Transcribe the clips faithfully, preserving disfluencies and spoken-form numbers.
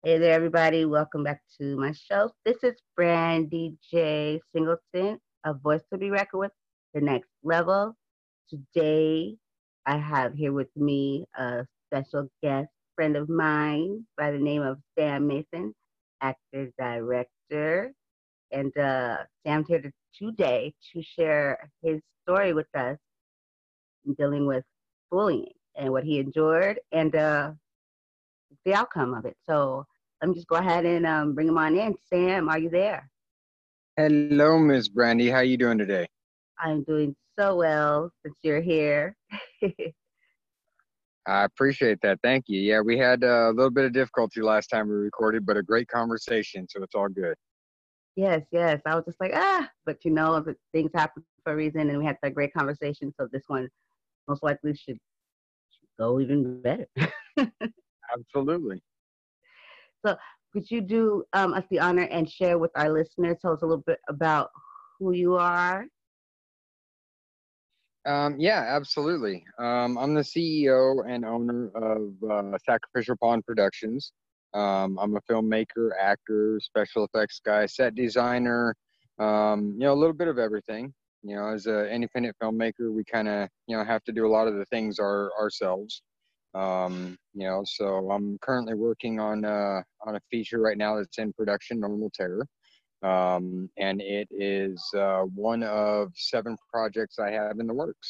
Hey there, everybody. Welcome back to my show. This is Brandy J. Singleton, a voice to be reckoned with, the next level. Today, I have here with me a special guest friend of mine by the name of Sam Mason, actor, director. And uh, Sam's here to, today to share his story with us in dealing with bullying and what he endured and uh, the outcome of it. So let me just go ahead and um, bring him on in. Sam, are you there? Hello, Miss Brandy. How you doing today? I'm doing so well since you're here. I appreciate that. Thank you. Yeah, we had uh, a little bit of difficulty last time we recorded, but a great conversation, so it's all good. Yes, yes. I was just like, ah, but you know, that things happen for a reason, and we had that great conversation. So this one most likely should go even better. Absolutely. So could you do um, us the honor and share with our listeners, tell us a little bit about who you are? Um, yeah, absolutely. Um, I'm the C E O and owner of uh, Sacrificial Pawn Productions. Um, I'm a filmmaker, actor, special effects guy, set designer, um, you know, a little bit of everything. You know, as an independent filmmaker, we kind of, you know, have to do a lot of the things our, ourselves. Um, you know, so I'm currently working on uh, on a feature right now that's in production, Normal Terror, um, and it is uh, one of seven projects I have in the works.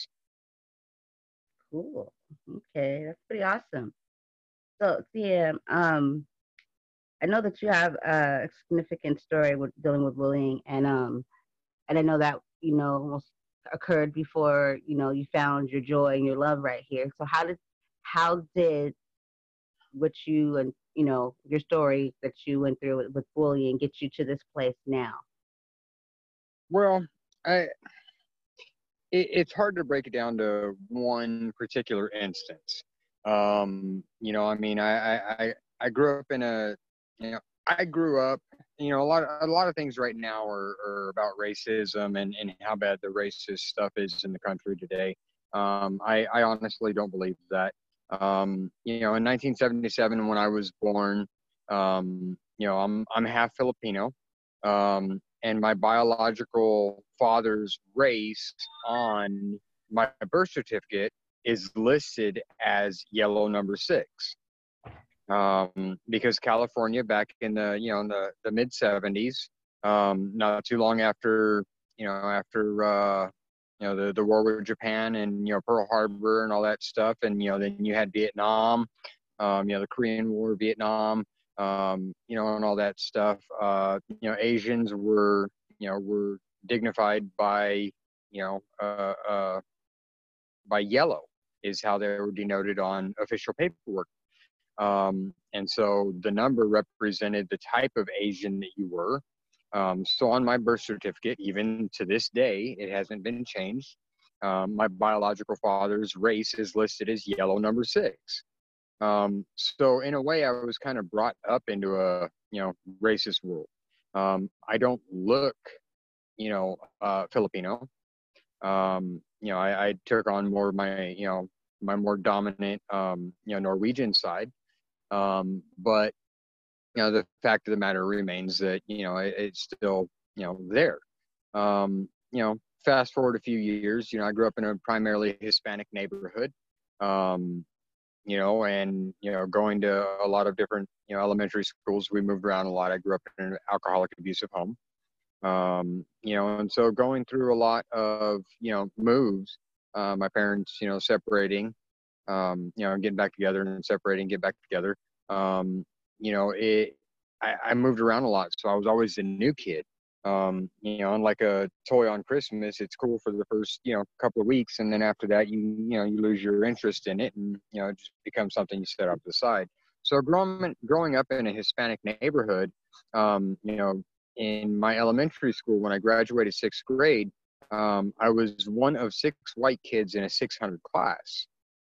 Cool. Okay, that's pretty awesome. So, Sam, um, I know that you have a significant story with dealing with bullying, and um, and I know that you know almost occurred before you know you found your joy and your love right here. So how did how did what you and you know your story that you went through with, with bullying get you to this place now? Well, I it, it's hard to break it down to one particular instance. Um, you know, I mean, I, I I I grew up in a you know I grew up you know a lot of, a lot of things right now are, are about racism and, and how bad the racist stuff is in the country today. Um, I I honestly don't believe that. Um, you know, in nineteen seventy-seven when I was born, um, you know, I'm I'm half Filipino. Um, and my biological father's race on my birth certificate is listed as yellow number six. Um, because California back in the you know in the, the mid seventies, um, not too long after you know after uh, you know the, the war with Japan and you know Pearl Harbor and all that stuff, and you know then you had Vietnam, um, you know the Korean War, Vietnam, um, you know and all that stuff. Uh, you know Asians were you know were dignified by you know uh, uh, by yellow is how they were denoted on official paperwork. Um, and so the number represented the type of Asian that you were. Um, so on my birth certificate, even to this day, it hasn't been changed. Um, my biological father's race is listed as yellow number six. Um, so in a way, I was kind of brought up into a you know racist world. Um, I don't look you know uh, Filipino. Um, you know, I, I took on more of my you know my more dominant um, you know Norwegian side. Um, but you know, the fact of the matter remains that you know it, it's still you know there. Um, you know, fast forward a few years. You know, I grew up in a primarily Hispanic neighborhood. Um, you know, and you know, going to a lot of different you know elementary schools. We moved around a lot. I grew up in an alcoholic abusive home. Um, you know, and so going through a lot of you know moves. Uh, my parents, you know, separating, um, you know, getting back together and then separating, get back together. Um, you know, it, I, I moved around a lot, so I was always the new kid. Um, you know, unlike a toy on Christmas, it's cool for the first, you know, couple of weeks, and then after that, you, you know, you lose your interest in it, and you know, it just becomes something you set off to the side. So growing growing up in a Hispanic neighborhood, um, you know, in my elementary school when I graduated sixth grade, um, I was one of six white kids in a six hundred class.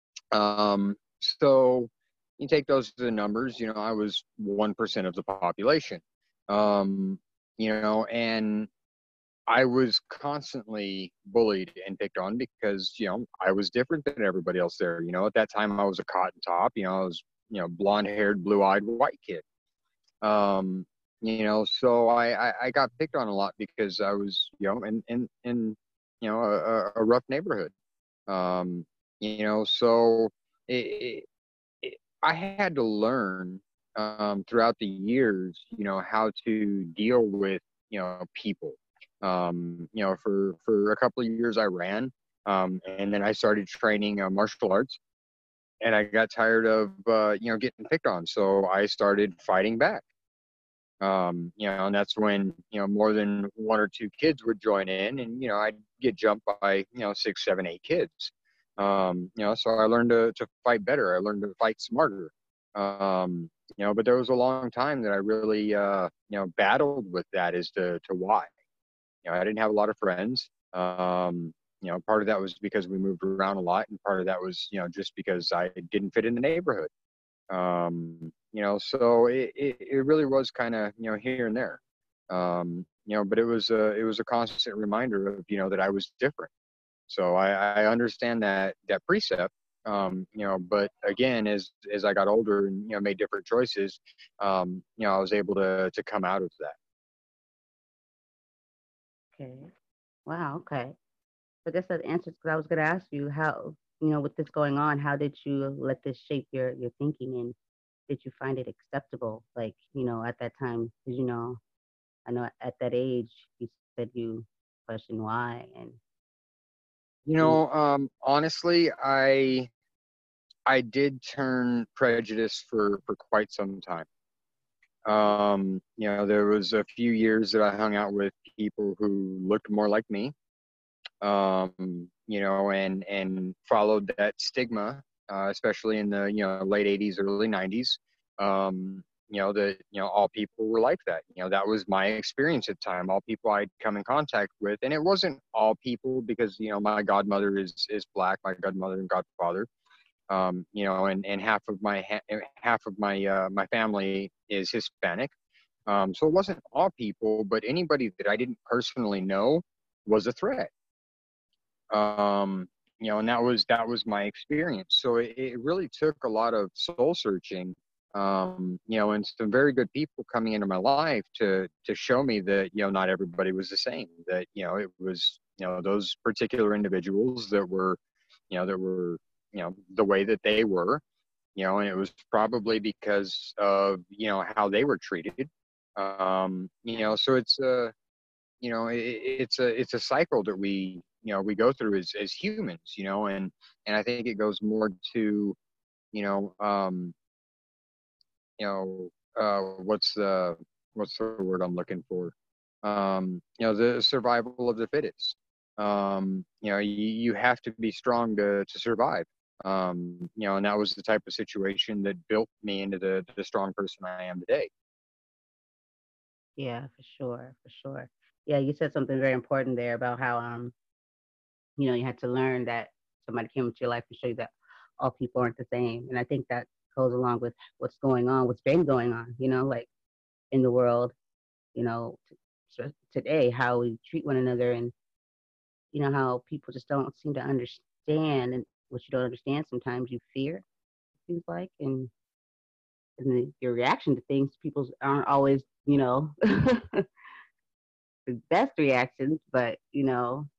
Um, so you take those to the numbers, you know, I was one percent of the population. Um, you know, and I was constantly bullied and picked on because, you know, I was different than everybody else there. You know, at that time I was a cotton top, you know, I was, you know, blonde haired, blue eyed white kid. Um, you know, so I, I, I got picked on a lot because I was, you know, in, in, in you know, a, a rough neighborhood. Um, you know, so it, it, I had to learn um, throughout the years, you know, how to deal with, you know, people. Um, you know, for for a couple of years I ran, um, and then I started training uh, martial arts, and I got tired of uh, you know getting picked on, so I started fighting back. Um, you know, and that's when you know more than one or two kids would join in, and you know I'd get jumped by you know six, seven, eight kids. Um, you know, so I learned to to fight better. I learned to fight smarter. Um, you know, but there was a long time that I really uh, you know battled with that as to to why. You know, I didn't have a lot of friends. Um, you know, part of that was because we moved around a lot, and part of that was you know just because I didn't fit in the neighborhood. Um, you know, so it, it, it really was kind of, you know, here and there. Um, you know, but it was a, it was a constant reminder of, you know, that I was different. So I, I understand that, that precept, um, you know, but again, as, as I got older and, you know, made different choices, um, you know, I was able to, to come out of that. Okay. Wow. Okay. So I guess that answers because I was going to ask you how, you know, with this going on, how did you let this shape your your thinking, and did you find it acceptable? Like, you know, at that time, because you know, I know at that age, you said you questioned why, and You you, know, um, honestly, I, I did turn prejudice for, for quite some time. Um, you know, there was a few years that I hung out with people who looked more like me, um, you know, and and followed that stigma, uh, especially in the you know late eighties, early nineties. Um, you know that you know all people were like that. You know that was my experience at the time. All people I'd come in contact with, and it wasn't all people because you know my godmother is is black, my godmother and godfather, um, you know, and, and half of my ha- half of my uh, my family is Hispanic. Um, so it wasn't all people, but anybody that I didn't personally know was a threat. Um, you know, and that was that was my experience. So it, it really took a lot of soul searching, um, you know, and some very good people coming into my life to to show me that you know not everybody was the same. That you know it was you know those particular individuals that were you know that were you know the way that they were, you know, and it was probably because of you know how they were treated. Um, you know, so it's a you know it, it's a it's a cycle that we you know we go through as as humans, you know, and and I think it goes more to you know um, you know uh, what's the what's the word I'm looking for? Um, you know, the survival of the fittest. Um, you know, you, you have to be strong to to survive. Um, you know, and that was the type of situation that built me into the the strong person I am today. yeah, for sure, for sure. Yeah, you said something very important there about how um, you know, you had to learn that somebody came into your life to show you that all people aren't the same, and I think that goes along with what's going on, what's been going on, you know, like in the world, you know, t- today, how we treat one another, and you know how people just don't seem to understand, and what you don't understand sometimes you fear, things like, and, and the, your reaction to things people aren't always, you know, the best reactions, but you know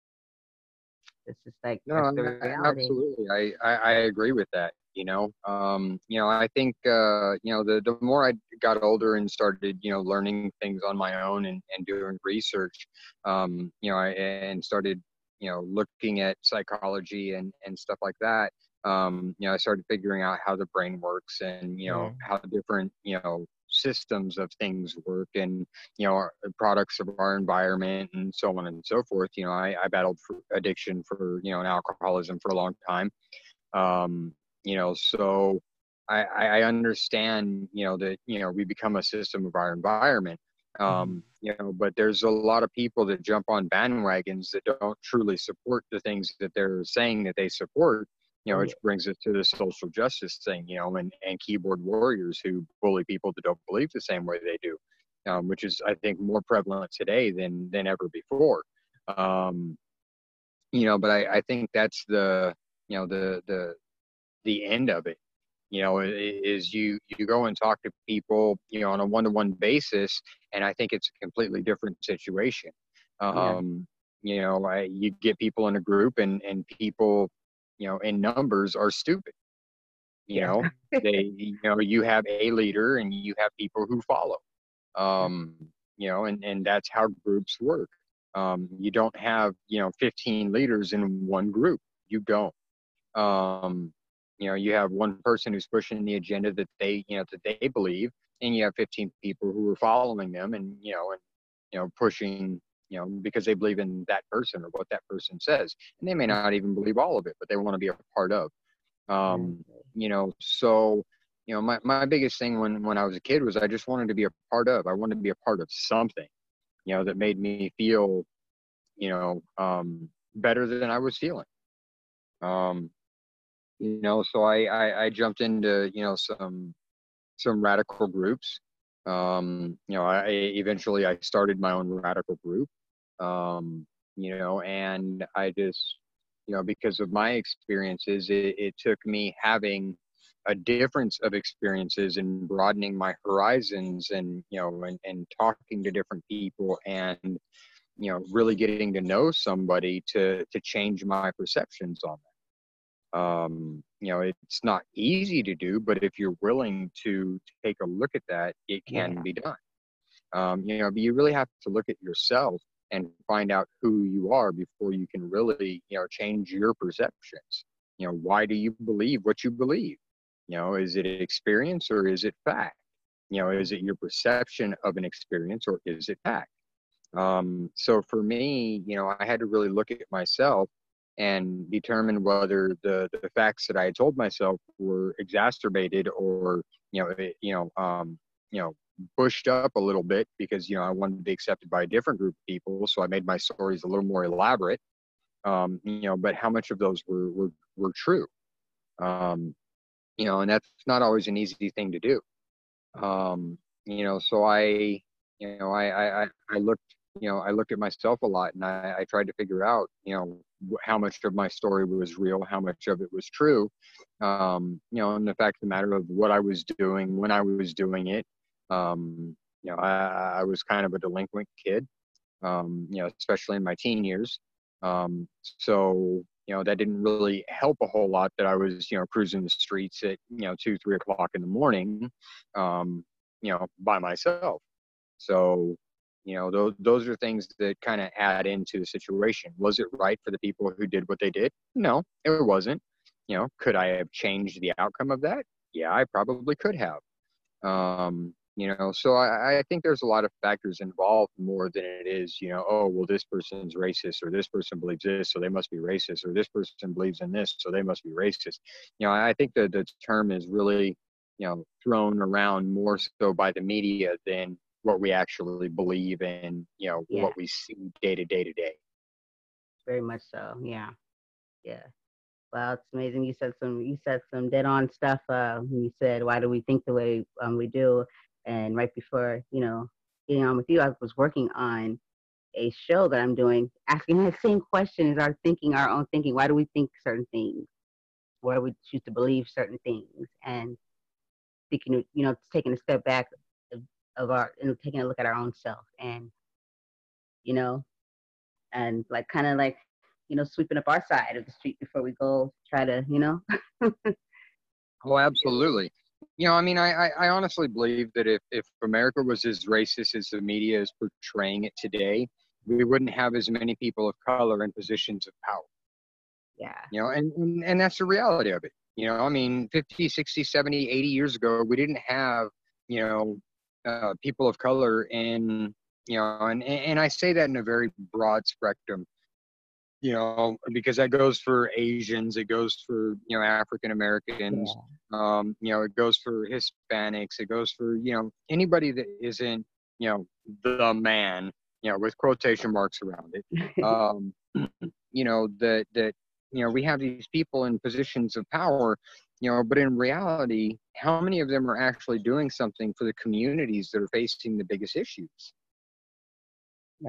it's just like No, that's the a- reality. absolutely. I, I, I agree with that. You know, um, you know, I think, uh, you know, the, the more I got older and started, you know, learning things on my own and, and doing research, um, you know, I, and started, you know, looking at psychology and, and stuff like that. Um, you know, I started figuring out how the brain works and, you know, Yeah. how different, you know, systems of things work and, you know, our products of our environment and so on and so forth. You know, I, I battled for addiction for, you know, and alcoholism for a long time. Um, you know, so I, I understand, you know, that, you know, we become a system of our environment. Mhm. Um, you know, but there's a lot of people that jump on bandwagons that don't truly support the things that they're saying that they support, you know, Oh which yeah. brings us to the social justice thing, you know, and, and keyboard warriors who bully people that don't believe the same way they do, um, which is, I think, more prevalent today than, than ever before. Um, you know, but I, I think that's the, you know, the, the, the end of it. you know, is you you go and talk to people, you know, on a one-to-one basis, and I think it's a completely different situation. Yeah. Um, you know, I, you get people in a group, and and people, you know, in numbers are stupid. You Yeah. know, they, you know, you have a leader and you have people who follow. Um, you know, and and that's how groups work. Um, you don't have, you know, fifteen leaders in one group. You don't. Um, you know, you have one person who's pushing the agenda that they, you know, that they believe, and you have fifteen people who are following them, and you know, and you know, pushing, you know, because they believe in that person or what that person says, and they may not even believe all of it, but they want to be a part of. Um, you know, so you know, my my biggest thing when when I was a kid was I just wanted to be a part of. I wanted to be a part of something, you know, that made me feel, you know, um, better than I was feeling. Um, you know, so I, I I jumped into, you know, some some radical groups. Um, you know, I eventually I started my own radical group. Um, you know, and I just, you know, because of my experiences, it, it took me having a difference of experiences and broadening my horizons, and you know, and, and talking to different people, and you know, really getting to know somebody to to change my perceptions on them. Um, you know, it's not easy to do, but if you're willing to take a look at that, it can Yeah. be done. Um, you know, but you really have to look at yourself and find out who you are before you can really, you know, change your perceptions. You know, why do you believe what you believe? You know, is it experience or is it fact? You know, is it your perception of an experience or is it fact? Um, so for me, you know, I had to really look at myself and determine whether the, the facts that I had told myself were exacerbated or, you know, it, you know, um, you know, pushed up a little bit because, you know, I wanted to be accepted by a different group of people. So I made my stories a little more elaborate, um, you know, but how much of those were, were, were true? Um, you know, and that's not always an easy thing to do. Um, you know, so I, you know, I, I, I I looked, you know, I looked at myself a lot, and I, I tried to figure out, you know, wh- how much of my story was real, how much of it was true. Um, you know, and the fact of the matter of what I was doing, when I was doing it. Um, you know, I, I was kind of a delinquent kid, um, you know, especially in my teen years. Um, so, you know, that didn't really help a whole lot that I was, you know, cruising the streets at, you know, two, three o'clock in the morning, um, you know, by myself. So, you know, those, those are things that kind of add into the situation. Was it right for the people who did what they did? No, it wasn't. You know, could I have changed the outcome of that? Yeah, I probably could have. Um, you know, so I, I think there's a lot of factors involved more than it is, you know, oh, well, this person's racist or this person believes this, so they must be racist, or this person believes in this, so they must be racist. You know, I think that the term is really, you know, thrown around more so by the media than what we actually believe in, you know, Yeah. what we see day to day to day. Very much so. Yeah. Yeah. Wow, it's amazing. You said some you said some dead on stuff. Uh, when you said why do we think the way um, we do, and right before you know getting on with you, I was working on a show that I'm doing, asking that same question: is our thinking our own thinking? Why do we think certain things? Why do we choose to believe certain things? And thinking, you know, taking a step back of, of our and taking a look at our own self, and you know, and like kind of like you know sweeping up our side of the street before we go try to you know. Oh, absolutely. You know, I mean, I, I, I honestly believe that if, if America was as racist as the media is portraying it today, we wouldn't have as many people of color in positions of power. Yeah. You know, and, and, and that's the reality of it. You know, I mean, fifty, sixty, seventy, eighty years ago, we didn't have, you know, uh, people of color in, you know, and, and I say that in a very broad spectrum, you know, because that goes for Asians, it goes for, you know, African Americans, Yeah. um, you know, it goes for Hispanics, it goes for, you know, anybody that isn't, you know, the man, you know, with quotation marks around it. Um, you know, that, that, you know, we have these people in positions of power, you know, but in reality, how many of them are actually doing something for the communities that are facing the biggest issues? Right.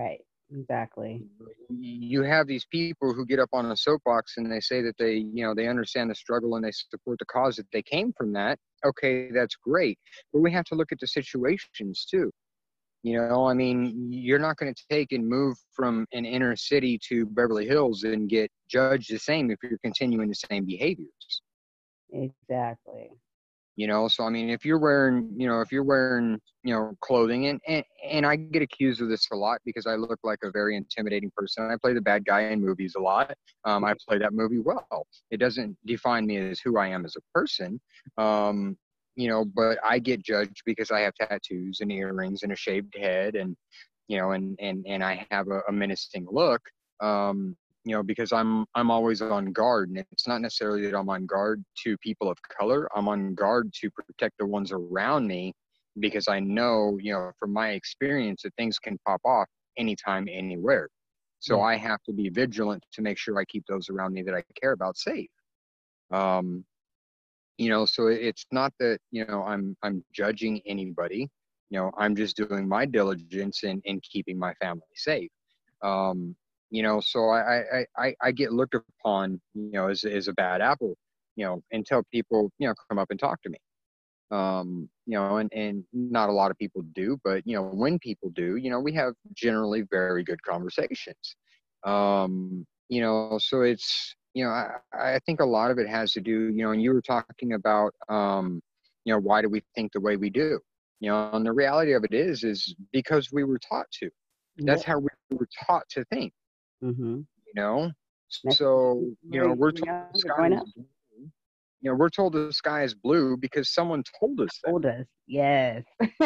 Exactly. You have these people who get up on a soapbox and they say that they, you know, they understand the struggle and they support the cause, that they came from that. Okay, that's great. But we have to look at the situations too. You know, I mean, you're not going to take and move from an inner city to Beverly Hills and get judged the same if you're continuing the same behaviors. Exactly. You know, so I mean, if you're wearing, you know, if you're wearing, you know, clothing, and, and and I get accused of this a lot because I look like a very intimidating person. I play the bad guy in movies a lot. Um, I play that movie well. It doesn't define me as who I am as a person. Um, you know, but I get judged because I have tattoos and earrings and a shaved head, and you know, and and and I have a, a menacing look. Um, you know, because I'm I'm always on guard, and it's not necessarily that I'm on guard to people of color. I'm on guard to protect the ones around me, because I know, you know, from my experience, that things can pop off anytime, anywhere. So Yeah. I have to be vigilant to make sure I keep those around me that I care about safe. Um, you know, so it's not that, you know, I'm I'm judging anybody. You know, I'm just doing my diligence in in keeping my family safe. Um, you know, so I, I, I, I get looked upon, you know, as, as a bad apple, you know, until people, you know, come up and talk to me. Um, you know, and, and not a lot of people do, but, you know, when people do, you know, we have generally very good conversations. Um, you know, so it's, you know, I, I think a lot of it has to do, you know, and you were talking about, um, you know, why do we think the way we do? You know, and the reality of it is, is because we were taught to. That's Yep. how we were taught to think. Mm-hmm. You know, That's so you know where we're you were told the younger sky growing is up. blue. You know, we're told the sky is blue because someone told us that. Told us. Yes.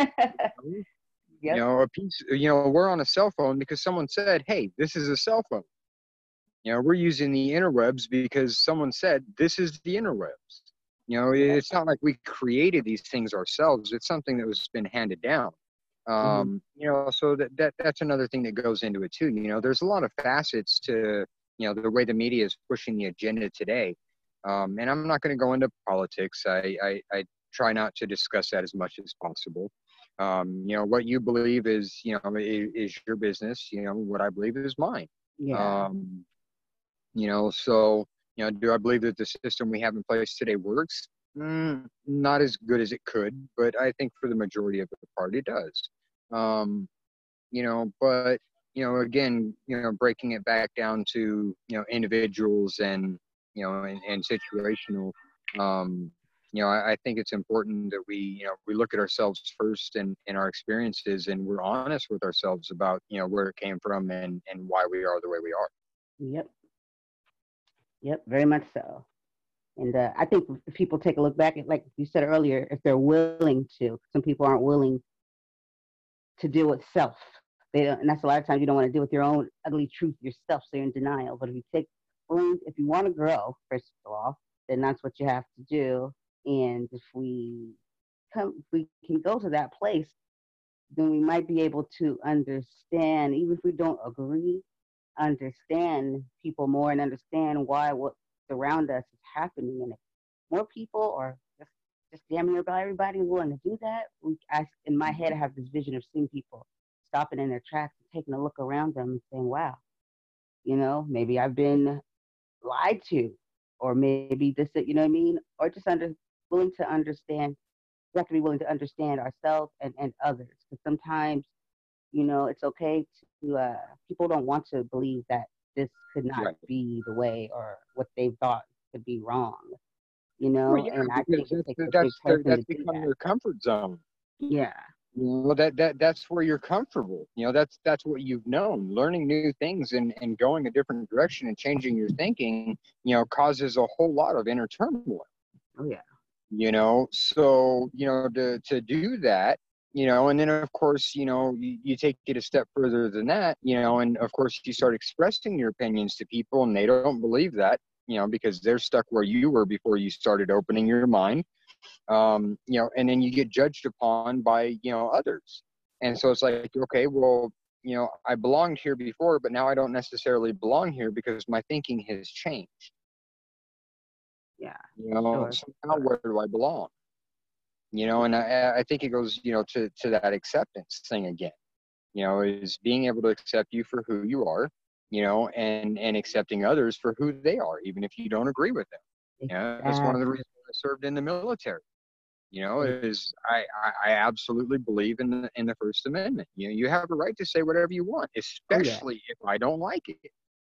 You Yep. know, a piece. You know, we're on a cell phone because someone said, "Hey, this is a cell phone." You know, we're using the interwebs because someone said, "This is the interwebs." You know, Yep. it's not like we created these things ourselves. It's something that was been handed down. Mm-hmm. Um, you know, so that, that that's another thing that goes into it too. You know, there's a lot of facets to, you know, the way the media is pushing the agenda today. Um, and I'm not going to go into politics. I, I, I try not to discuss that as much as possible. Um, you know, what you believe is, you know, is, is your business. You know, what I believe is mine. Yeah. Um, you know, so, you know, do I believe that the system we have in place today works? Mm, not as good as it could, but I think for the majority of the part it does. Um, you know, but, you know, again, you know, breaking it back down to, you know, individuals and, you know, and, and situational, um, you know, I, I think it's important that we, you know, we look at ourselves first and, and our experiences, and we're honest with ourselves about, you know, where it came from and, and why we are the way we are. Yep. Yep. Very much so. And uh, I think if people take a look back at, like you said earlier, if they're willing to, some people aren't willing to deal with self. They don't, and that's a lot of times you don't want to deal with your own ugly truth yourself, so you're in denial. But if you take, if you want to grow, first of all, then that's what you have to do. And if we come, if we can go to that place, then we might be able to understand, even if we don't agree, understand people more and understand why what's around us is happening. And if more people are just, just damn near about everybody willing to do that, we, I, in my head, I have this vision of seeing people stopping in their tracks and taking a look around them and saying, wow, you know, maybe I've been lied to, or maybe this, you know what I mean? Or just under, willing to understand. We have to be willing to understand ourselves and, and others. Because sometimes, you know, it's okay to, uh, people don't want to believe that this could not Right. be the way or what they thought could be wrong, you Well, know, yeah, and I think because it that's takes a big that's their, person that's to do become that. their comfort zone. Yeah. Well, that that that's where you're comfortable. You know, that's that's what you've known. Learning new things and and going a different direction and changing your thinking, you know, causes a whole lot of inner turmoil. Oh, yeah. You know, so you know to to do that, you know, and then of course, you know, you, you take it a step further than that, you know, and of course you start expressing your opinions to people, and they don't believe that, you know, because they're stuck where you were before you started opening your mind. Um, you know, and then you get judged upon by, you know, others. And so it's like, okay, well, you know, I belonged here before, but now I don't necessarily belong here because my thinking has changed. Yeah. You know, Sure. so now Sure. where do I belong? You know, and I, I think it goes, you know, to, to that acceptance thing again. you know, is being able to accept you for who you are, you know, and and accepting others for who they are, even if you don't agree with them. You know, that's one of the Exactly. reasons I served in the military. You know, Ex- is I, I, I absolutely believe in the in the First Amendment. You know, you have a right to say whatever you want, Oh yeah. especially if I don't like it.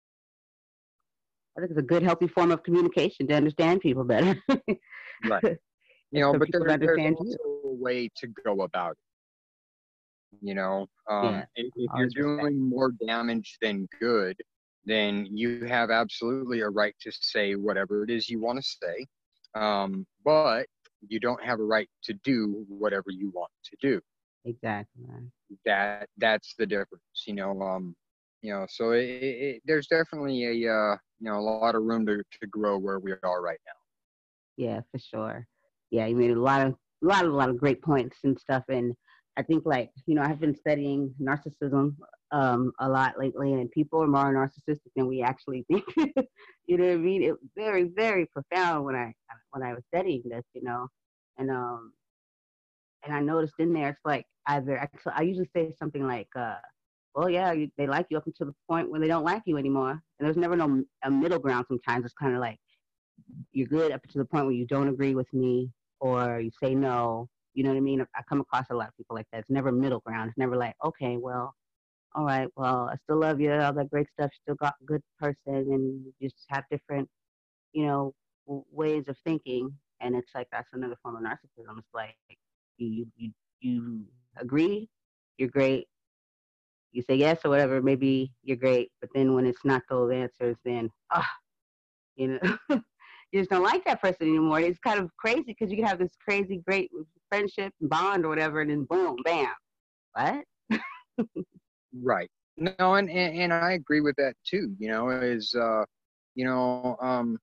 I think it's a good, healthy form of communication to understand people better. Right. You And know, for but people to there there's understand you. also a way to go about it. You know, Yeah. um, if, if you're Always respect. doing more damage than good, then you have absolutely a right to say whatever it is you want to say. Um, but you don't have a right to do whatever you want to do. Exactly. Man. That that's the difference. You know, um, you know, so it, it, it, there's definitely a uh, you know, a lot of room to, to grow where we are right now. Yeah, for sure. Yeah, you made a lot of a lot of a lot of great points and stuff. And I think like, you know, I've been studying narcissism um a lot lately, and people are more narcissistic than we actually think. You know what I mean? It was very, very profound when I when I was studying this, you know. And um and I noticed in there it's like either actually I usually say something like uh well, yeah, you, they like you up until the point where they don't like you anymore. And there's never no a middle ground sometimes. It's kind of like you're good up to the point where you don't agree with me or you say no. You know what I mean? I come across a lot of people like that. It's never middle ground. It's never like, okay, well, all right, well, I still love you, all that great stuff. Still got a good person, and you just have different, you know, w- ways of thinking. And it's like that's another form of narcissism. It's like you you you agree, you're great. You say yes or whatever, maybe you're great. But then when it's not those answers, then ah, you know, you just don't like that person anymore. It's kind of crazy because you can have this crazy great friendship bond or whatever, and then boom, bam, what? Right. No, and, and and I agree with that too. You know, is uh, you know, um,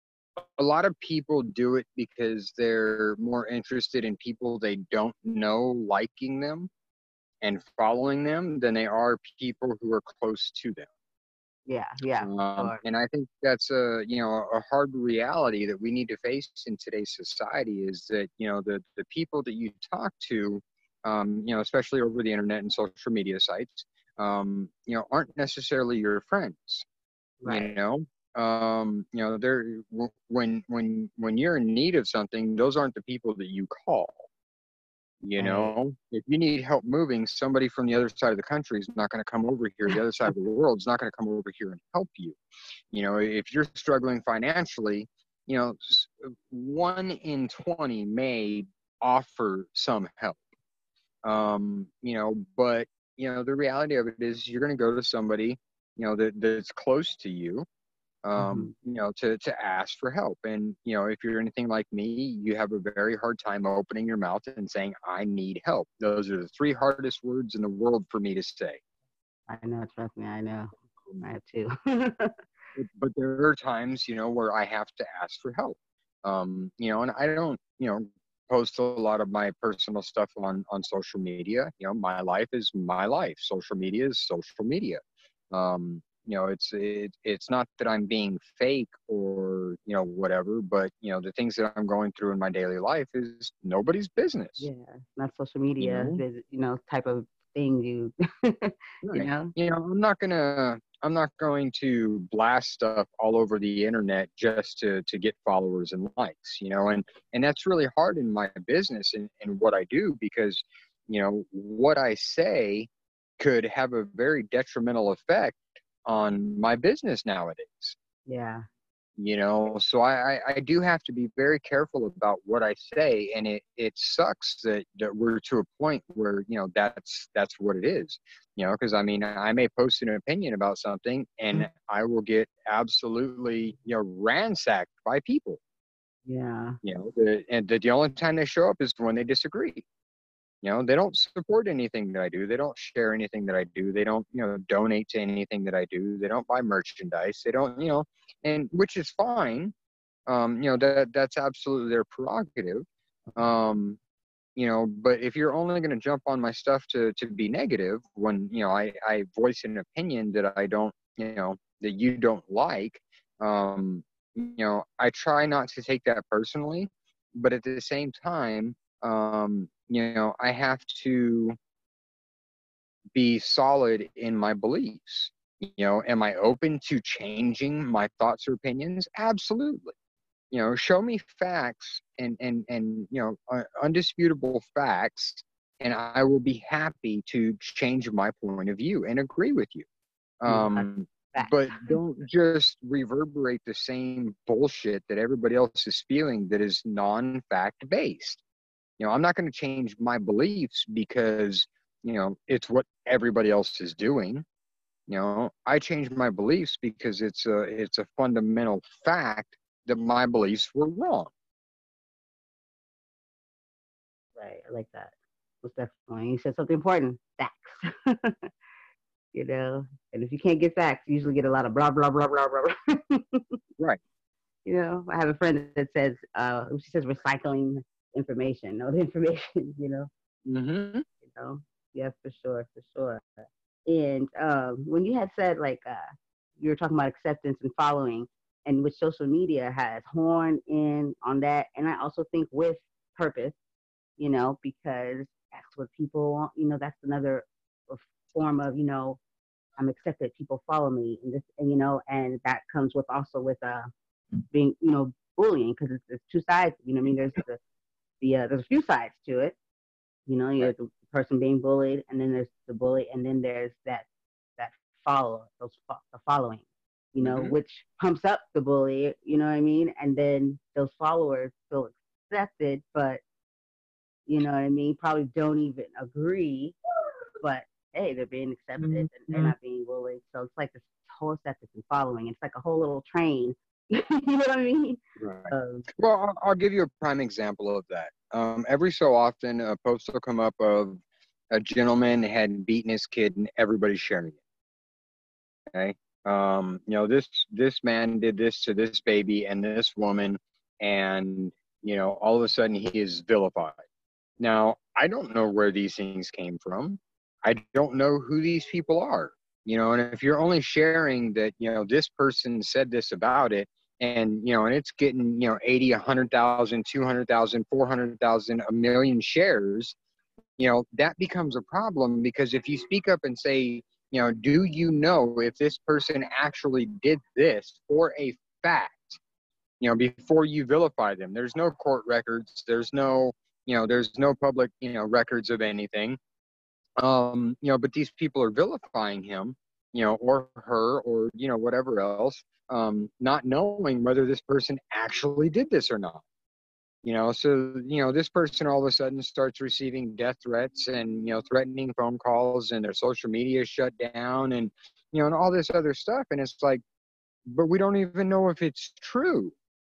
a lot of people do it because they're more interested in people they don't know liking them and following them than they are people who are close to them. Yeah, yeah, Um, sure. and I think that's a you know a hard reality that we need to face in today's society is that you know the the people that you talk to, um, you know, especially over the internet and social media sites, um, you know, aren't necessarily your friends. You Right. know, um, you know, they're when when when you're in need of something, those aren't the people that you call. You Right. know, if you need help moving, somebody from the other side of the country is not going to come over here. The other side of the world is not going to come over here and help you. You know, if you're struggling financially, you know, one in twenty may offer some help. Um, you know, but, you know, the reality of it is you're going to go to somebody, you know, that, that's close to you, Hmm. um, you know, to, to ask for help. And, you know, if you're anything like me, you have a very hard time opening your mouth and saying, I need help. Those are the three hardest words in the world for me to say. I know. Trust me. I know. I have too. But there are times, you know, where I have to ask for help. Um, you know, and I don't, you know, post a lot of my personal stuff on on social media. You know, my life is my life. Social media is social media. Um, you know, it's it, it's not that I'm being fake or you know whatever, but you know the things that I'm going through in my daily life is nobody's business. Yeah, not social You media, know, you know, type of thing you, you right. know. You know, I'm not gonna I'm not going to blast stuff all over the internet just to to get followers and likes, you know, and and that's really hard in my business and, and what I do because, you know, what I say could have a very detrimental effect on my business nowadays. Yeah. You know, so I, I, I do have to be very careful about what I say, and it, it sucks that, that we're to a point where you know that's that's what it is, you know, because I mean I may post an opinion about something and I will get absolutely you know ransacked by people, Yeah. you know, the, and the, the only time they show up is when they disagree. You know, they don't support anything that I do. They don't share anything that I do. They don't, you know, donate to anything that I do. They don't buy merchandise. They don't, you know, and which is fine. Um, you know, that that's absolutely their prerogative. Um, you know, but if you're only going to jump on my stuff to to be negative when, you know, I I voice an opinion that I don't, you know, that you don't like, um, you know, I try not to take that personally, but at the same time, um, you know, I have to be solid in my beliefs. You know, am I open to changing my thoughts or opinions? Absolutely. You know, show me facts and and and you know, uh, undisputable facts, and I will be happy to change my point of view and agree with you. Mm, Um, fact. but don't just reverberate the same bullshit that everybody else is feeling that is non-fact based. You know, I'm not going to change my beliefs because, you know, it's what everybody else is doing. You know, I change my beliefs because it's a it's a fundamental fact that my beliefs were wrong. Right. I like that. Most definitely. You said something important. Facts. You know, and if you can't get facts, you usually get a lot of blah blah blah blah blah. Right. You know, I have a friend that says, uh, she says recycling information, not information. You know, Mm-hmm. you know, yeah, for sure, for sure. And um, when you had said like uh, you were talking about acceptance and following, and which social media has horned in on that, and I also think with purpose, you know, because that's what people want. You know, that's another form of, you know, I'm accepted. People follow me, and this, and you know, and that comes with also with uh being, you know, bullying because it's, it's two sides. You know, what I mean, there's the the uh, there's a few sides to it. You know, you Right. have the person being bullied, and then there's the bully, and then there's that that follow those the following. You know, Mm-hmm. which pumps up the bully. You know what I mean? And then those followers feel accepted, but you know what I mean, probably don't even agree, but hey, they're being accepted and they're not being bullied. So it's like this whole acceptance and following. It's like a whole little train. You know what I mean? Right. Um, Well, I'll, I'll give you a prime example of that. Um, every so often, a post will come up of a gentleman had beaten his kid, and everybody's sharing it. Okay. Um, you know, this this man did this to this baby and this woman, and you know, all of a sudden he is vilified. Now, I don't know where these things came from. I don't know who these people are. You know, and if you're only sharing that, you know, this person said this about it, and you know, and it's getting, you know, eighty, a hundred thousand, two hundred thousand, four hundred thousand, a million shares, you know, that becomes a problem because if you speak up and say, you know, do you know if this person actually did this for a fact, you know, before you vilify them? There's no court records, there's no, you know, there's no public, you know, records of anything. Um, you know, but these people are vilifying him, you know, or her, or, you know, whatever else, um, not knowing whether this person actually did this or not. You know, so, you know, this person all of a sudden starts receiving death threats and, you know, threatening phone calls, and their social media is shut down, and, you know, and all this other stuff. And it's like, but we don't even know if it's true.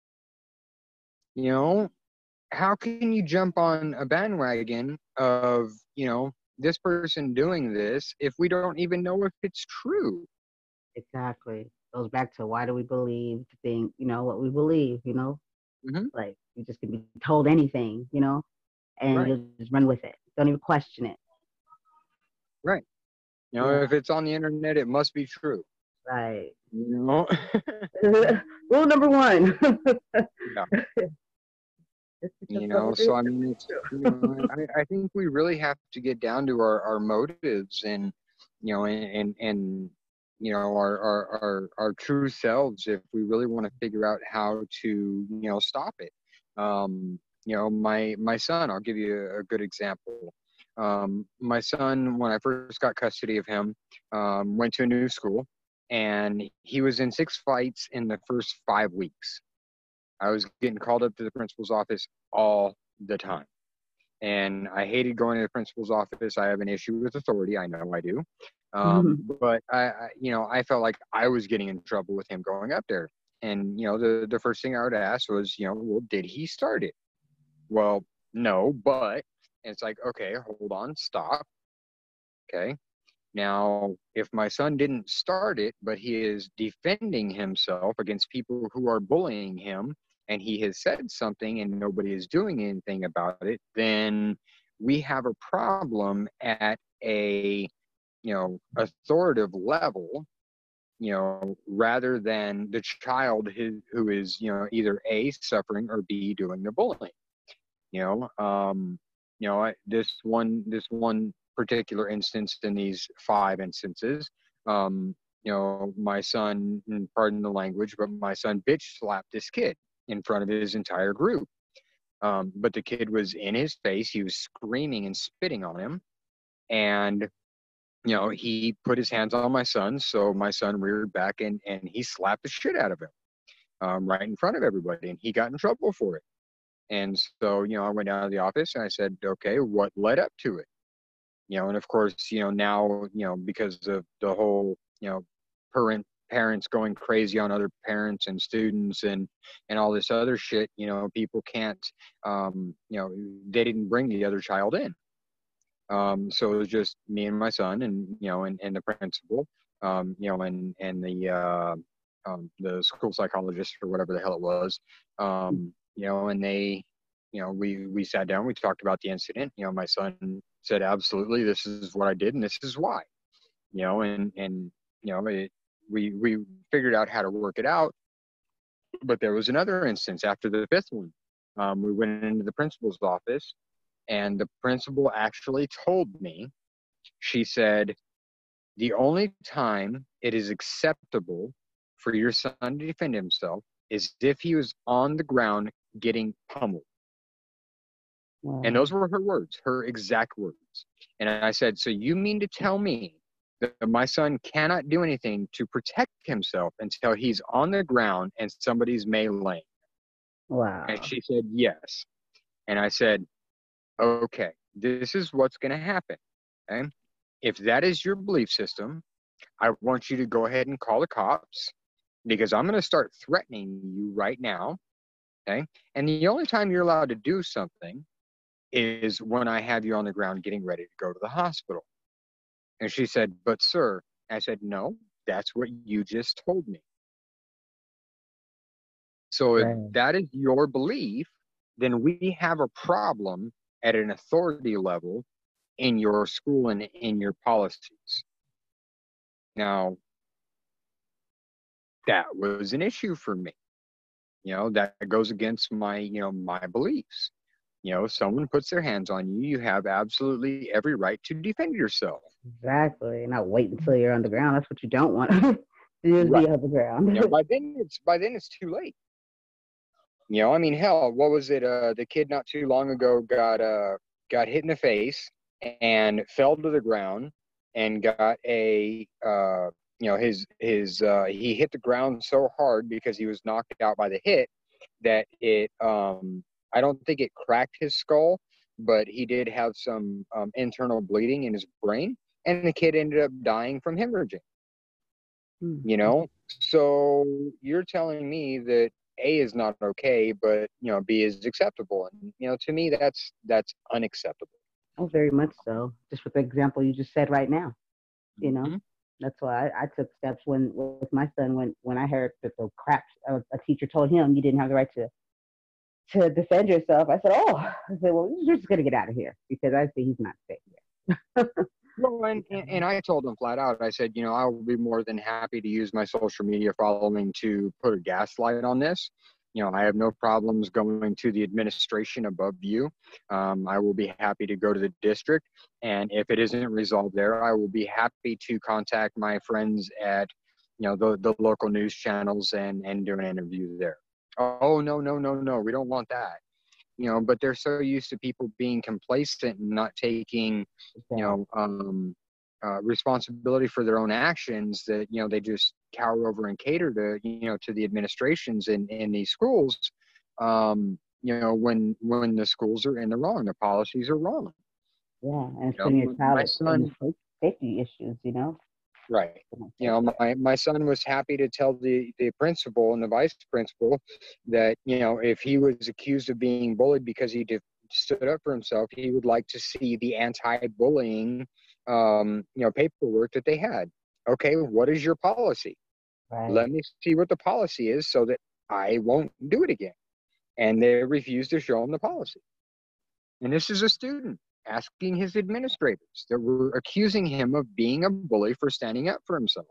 You know, how can you jump on a bandwagon of, you know, this person doing this if we don't even know if it's true? exactly. Goes back to why do we believe the thing, you know, what we believe, you know? Hmm. Like you just can be told anything, you know, and Right, you'll just run with it. Don't even question it. right. You know, Yeah, if it's on the internet, it must be true. right. You know, Rule number one. yeah. Just because You know, something so is I mean, it's, you know, I, I think we really have to get down to our, our motives, and, you know, and, and, and you know, our, our, our, our true selves, if we really want to figure out how to, you know, stop it. Um, you know, my, my son, I'll give you a, a good example. Um, my son, when I first got custody of him, um, went to a new school, and he was in six fights in the first five weeks. I was getting called up to the principal's office all the time. And I hated going to the principal's office. I have an issue with authority. I know I do. Um, but I, I, you know, I felt like I was getting in trouble with him going up there. And, you know, the, the first thing I would ask was, you know, well, did he start it? Well, no, but it's like, okay, hold on, stop. Okay. Now, if my son didn't start it, but he is defending himself against people who are bullying him, and he has said something and nobody is doing anything about it, then we have a problem at a, you know, authoritative level, you know, rather than the child who, who is, you know, either A, suffering, or B, doing the bullying. You know, um, you know, I, this one, this one particular instance in these five instances, um, you know, my son, and pardon the language, but my son bitch slapped this kid in front of his entire group. Um, but the kid was in his face. He was screaming and spitting on him. And, you know, he put his hands on my son. So my son reared back and, and he slapped the shit out of him um, right in front of everybody. And he got in trouble for it. And so, you know, I went down to the office and I said, okay, what led up to it? You know, and of course, you know, now, you know, because of the whole, you know, parent parents going crazy on other parents and students and and all this other shit, you know, people can't, um, you know, they didn't bring the other child in. Um, so it was just me and my son and, you know, and, and the principal, um, you know, and, and the, uh, um, the school psychologist or whatever the hell it was, um, you know, and they, you know, we, we sat down, we talked about the incident. You know, my son said, absolutely, this is what I did and this is why, you know, and, and, you know, it, we, we figured out how to work it out. But there was another instance after the fifth one. Um, we went into the principal's office and the principal actually told me, she said, the only time it is acceptable for your son to defend himself is if he was on the ground getting pummeled. Wow. And those were her words, her exact words. And I said, so you mean to tell me that my son cannot do anything to protect himself until he's on the ground and somebody's meleeing? Wow. And she said, yes. And I said, okay, this is what's going to happen. Okay? If that is your belief system, I want you to go ahead and call the cops because I'm going to start threatening you right now. Okay? And the only time you're allowed to do something is when I have you on the ground getting ready to go to the hospital. And she said, but sir, I said, no, that's what you just told me. So right. If that is your belief, then we have a problem at an authority level in your school and in your policies. Now, that was an issue for me. You know, that goes against my, you know, my beliefs. You know, if someone puts their hands on you, you have absolutely every right to defend yourself. Exactly. Not wait until you're on the ground. That's what you don't want. Just right. Be on the ground. You know, by then it's by then it's too late. You know, I mean, hell, what was it? Uh, the kid not too long ago got uh got hit in the face and fell to the ground and got a uh you know his his uh he hit the ground so hard because he was knocked out by the hit that it um I don't think it cracked his skull, but he did have some um, internal bleeding in his brain, and the kid ended up dying from hemorrhaging. Mm-hmm. You know, so you're telling me that A is not okay, but you know B is acceptable, and you know to me that's that's unacceptable. Oh, very much so. Just with the example you just said right now, you know, mm-hmm. That's why I, I took steps when with my son when when I heard that the crap a, a teacher told him you didn't have the right to. to defend yourself. I said, oh, I said, well, you're just going to get out of here because I see he's not safe here. Well, and, and I told him flat out, I said, you know, I will be more than happy to use my social media following to put a gaslight on this. You know, I have no problems going to the administration above you. Um, I will be happy to go to the district. And if it isn't resolved there, I will be happy to contact my friends at, you know, the, the local news channels and, and do an interview there. Oh, no, no, no, no, we don't want that. You know, but they're so used to people being complacent and not taking, you know, um, uh, responsibility for their own actions that, you know, they just cower over and cater to, you know, to the administrations in, in these schools, um, you know, when when the schools are in the wrong, the policies are wrong. Yeah, and it's putting your child in safety issues, you know. Right. You know, my, my son was happy to tell the, the principal and the vice principal that, you know, if he was accused of being bullied because he did, stood up for himself, he would like to see the anti-bullying, um, you know, paperwork that they had. Okay, what is your policy? Right. Let me see what the policy is so that I won't do it again. And they refused to show him the policy. And this is a student asking his administrators that were accusing him of being a bully for standing up for himself.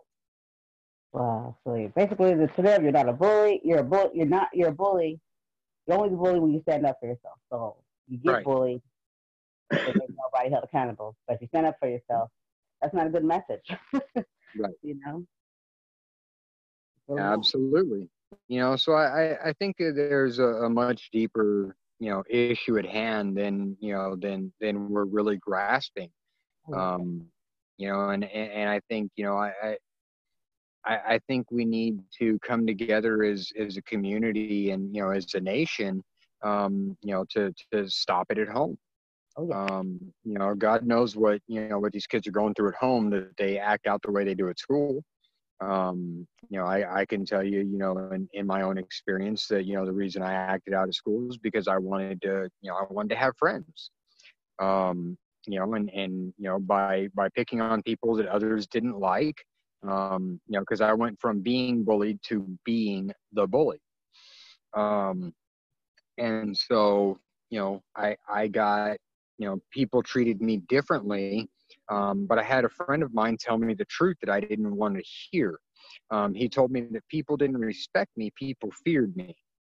Wow. So you're basically, to them, you're not a bully. You're a bully. You're not. You're a bully. You're only the bully when you stand up for yourself. So you get right. bullied. and there's nobody held accountable. But if you stand up for yourself, that's not a good message. Right. You know? Really not. Absolutely. You know, so I, I I think that there's a, a much deeper, you know, issue at hand than, you know, than, than we're really grasping. Oh, yeah. Um, you know, and, and, and I think, you know, I, I, I think we need to come together as, as a community and, you know, as a nation, um, you know, to, to stop it at home. Oh, yeah. Um, you know, God knows what, you know, what these kids are going through at home, that they act out the way they do at school. Um, you know, I, I can tell you, you know, in, in my own experience that, you know, the reason I acted out of school is because I wanted to, you know, I wanted to have friends. Um, you know, and, and, you know, by, by picking on people that others didn't like, um, you know, cause I went from being bullied to being the bully. Um, and so, you know, I, I got, you know, people treated me differently. Um, but I had a friend of mine tell me the truth that I didn't want to hear. Um, he told me that people didn't respect me, people feared me.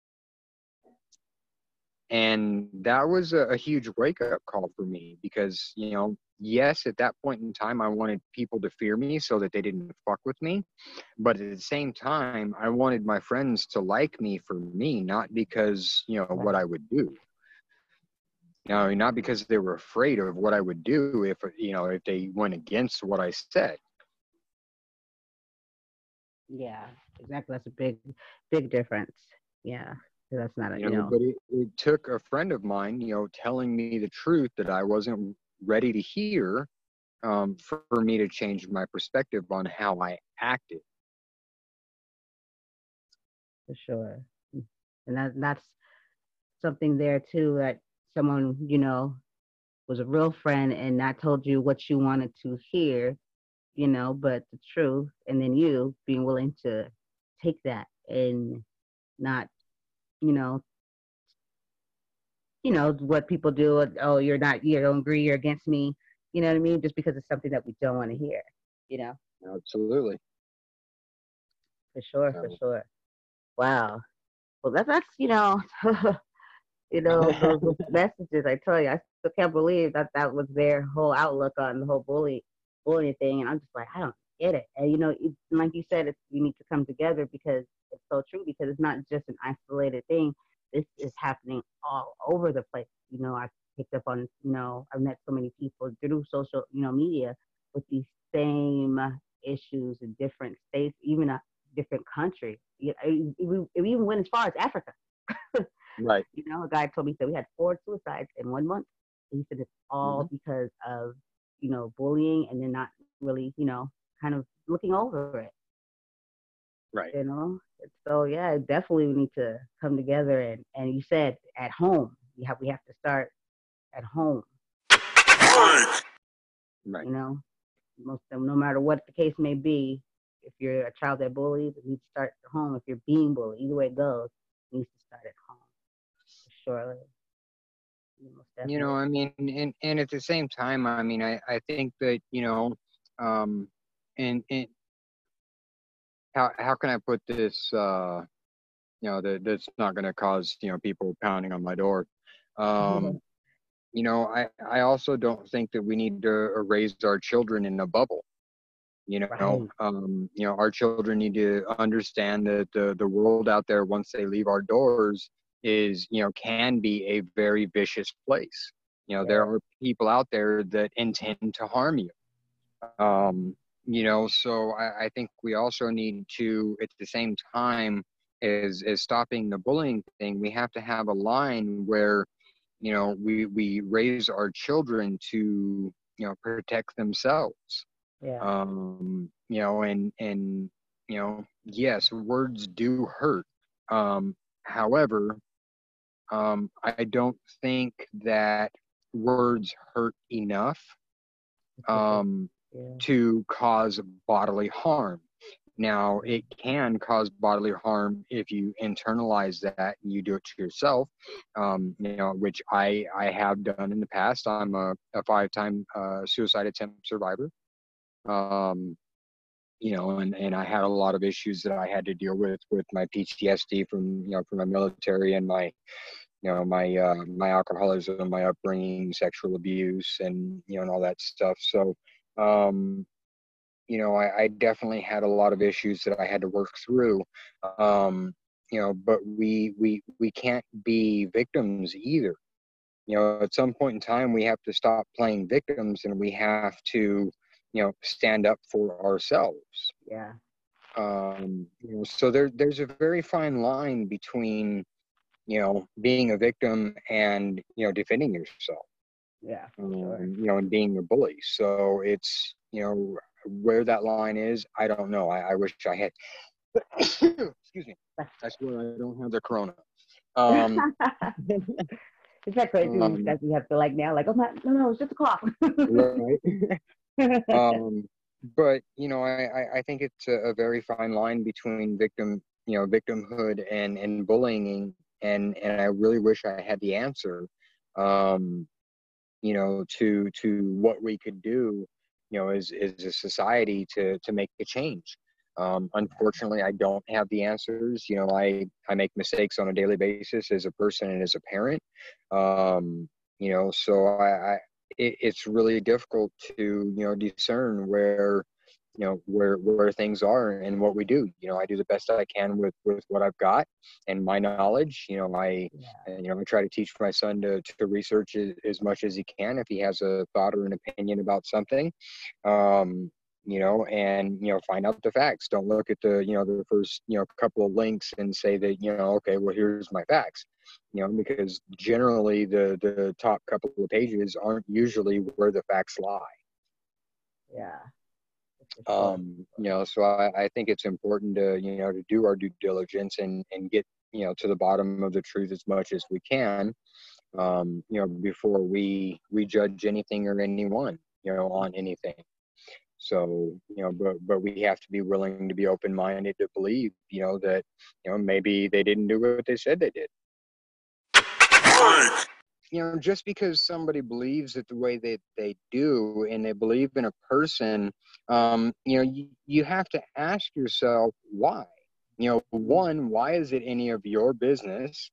And that was a, a huge wake up call for me because, you know, yes, at that point in time, I wanted people to fear me so that they didn't fuck with me. But at the same time, I wanted my friends to like me for me, not because, you know, what Right. I would do. You know, not because they were afraid of what I would do if, you know, if they went against what I said. Yeah, exactly. That's a big, big difference. Yeah. 'Cause that's not a, You you know, know, but it, it took a friend of mine, you know, telling me the truth that I wasn't ready to hear, um, for, for me to change my perspective on how I acted. for sure. And that, that's something there too that someone, you know, was a real friend and not told you what you wanted to hear, you know, but the truth. And then you being willing to take that and not, you know, you know, what people do. Oh, you're not, you don't agree, you're against me. You know what I mean? Just because it's something that we don't want to hear, you know, Absolutely. for sure, for So. sure. Wow. Well, that, that's, you know, you know, those, those messages, I tell you, I still can't believe that that was their whole outlook on the whole bully, bullying thing. And I'm just like, I don't get it. And, you know, it, like you said, it's, you need to come together because it's so true, because it's not just an isolated thing. This is happening all over the place. You know, I picked up on, you know, I've met so many people through social, you know, media with these same issues in different states, even a different country. You know, it, it even went as far as Africa. Right. You know, a guy told me that we had four suicides in one month. And he said it's Hmm. all because of, you know, bullying and then not really, you know, kind of looking over it, Right. you know? So yeah, definitely we need to come together and, and you said at home. We have we have to start at home, Right. you know. Most of them, no matter what the case may be, if you're a child that bullies, it needs to start at home. If you're being bullied, either way it goes, it needs to start at home. Surely. Most You know, definitely. I mean, and, and at the same time, I mean, I, I think that, you know, um, and, and how, how can I put this, uh, you know, that that's not going to cause, you know, people pounding on my door. Um, you know, I, I also don't think that we need to raise our children in a bubble. You know, Right. um, you know, our children need to understand that the, the world out there, once they leave our doors, is, you know, can be a very vicious place. You know, there Yeah. are people out there that intend to harm you. Um, you know, so I, I think we also need to, at the same time as as stopping the bullying thing, we have to have a line where, you know, we we raise our children to, you know, protect themselves. Yeah. Um, you know, and and you know, yes, words do hurt. Um, however, um, I don't think that words hurt enough, um, Yeah. to cause bodily harm. Now, it can cause bodily harm if you internalize that and you do it to yourself, um, you know, which I, I have done in the past. I'm a, a five-time uh, suicide attempt survivor, um, you know, and, and I had a lot of issues that I had to deal with with my P T S D from, you know, from my military and my you know, my uh, my alcoholism, my upbringing, sexual abuse, and you know, and all that stuff. So, um, you know, I, I definitely had a lot of issues that I had to work through. Um, you know, but we we we can't be victims either. You know, at some point in time, we have to stop playing victims, and we have to, you know, stand up for ourselves. Yeah. Um, you know, so there there's a very fine line between, you know, being a victim and, you know, defending yourself. Yeah, for Um, sure. you know, and being a bully. So it's, you know, where that line is, I don't know. I, I wish I had. Excuse me. I swear I don't have the corona. Um, It's that crazy um, that you have to like now, like, oh my, no, no, it's just a cough. right. Um, but you know, I, I, I think it's a, a very fine line between victim, you know, victimhood and, and bullying, and and I really wish I had the answer, um, you know, to to what we could do, you know, as as a society to to make a change. Um, unfortunately, I don't have the answers. You know, I I make mistakes on a daily basis as a person and as a parent. Um, you know, so I, I it, it's really difficult to, you know, discern where, you know, where where things are and what we do. You know, I do the best I can with with what I've got and my knowledge. You know, I Yeah. and, you know, I try to teach my son to to research as, as much as he can if he has a thought or an opinion about something. Um, you know, and, you know, find out the facts. Don't look at the, you know, the first, you know, couple of links and say that, you know, okay, well, here's my facts, you know, because generally the, the top couple of pages aren't usually where the facts lie. Yeah, for sure. Um, you know, so I, I think it's important to, you know, to do our due diligence and, and get, you know, to the bottom of the truth as much as we can, um, you know, before we, we judge anything or anyone, you know, on anything. So, you know, but but we have to be willing to be open-minded to believe, you know, that, you know, maybe they didn't do what they said they did. You know, just because somebody believes it the way that they do and they believe in a person, um, you know, you, you have to ask yourself why. You know, one, why is it any of your business?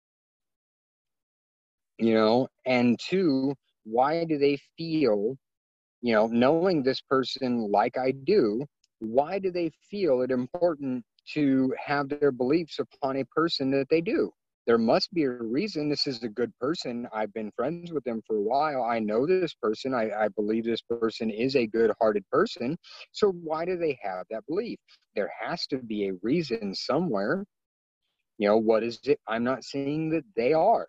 You know, and two, why do they feel, you know, knowing this person like I do, why do they feel it important to have their beliefs upon a person that they do? There must be a reason. This is a good person. I've been friends with them for a while. I know this person. I, I believe this person is a good hearted person. So why do they have that belief? There has to be a reason somewhere. You know, what is it I'm not seeing that they are?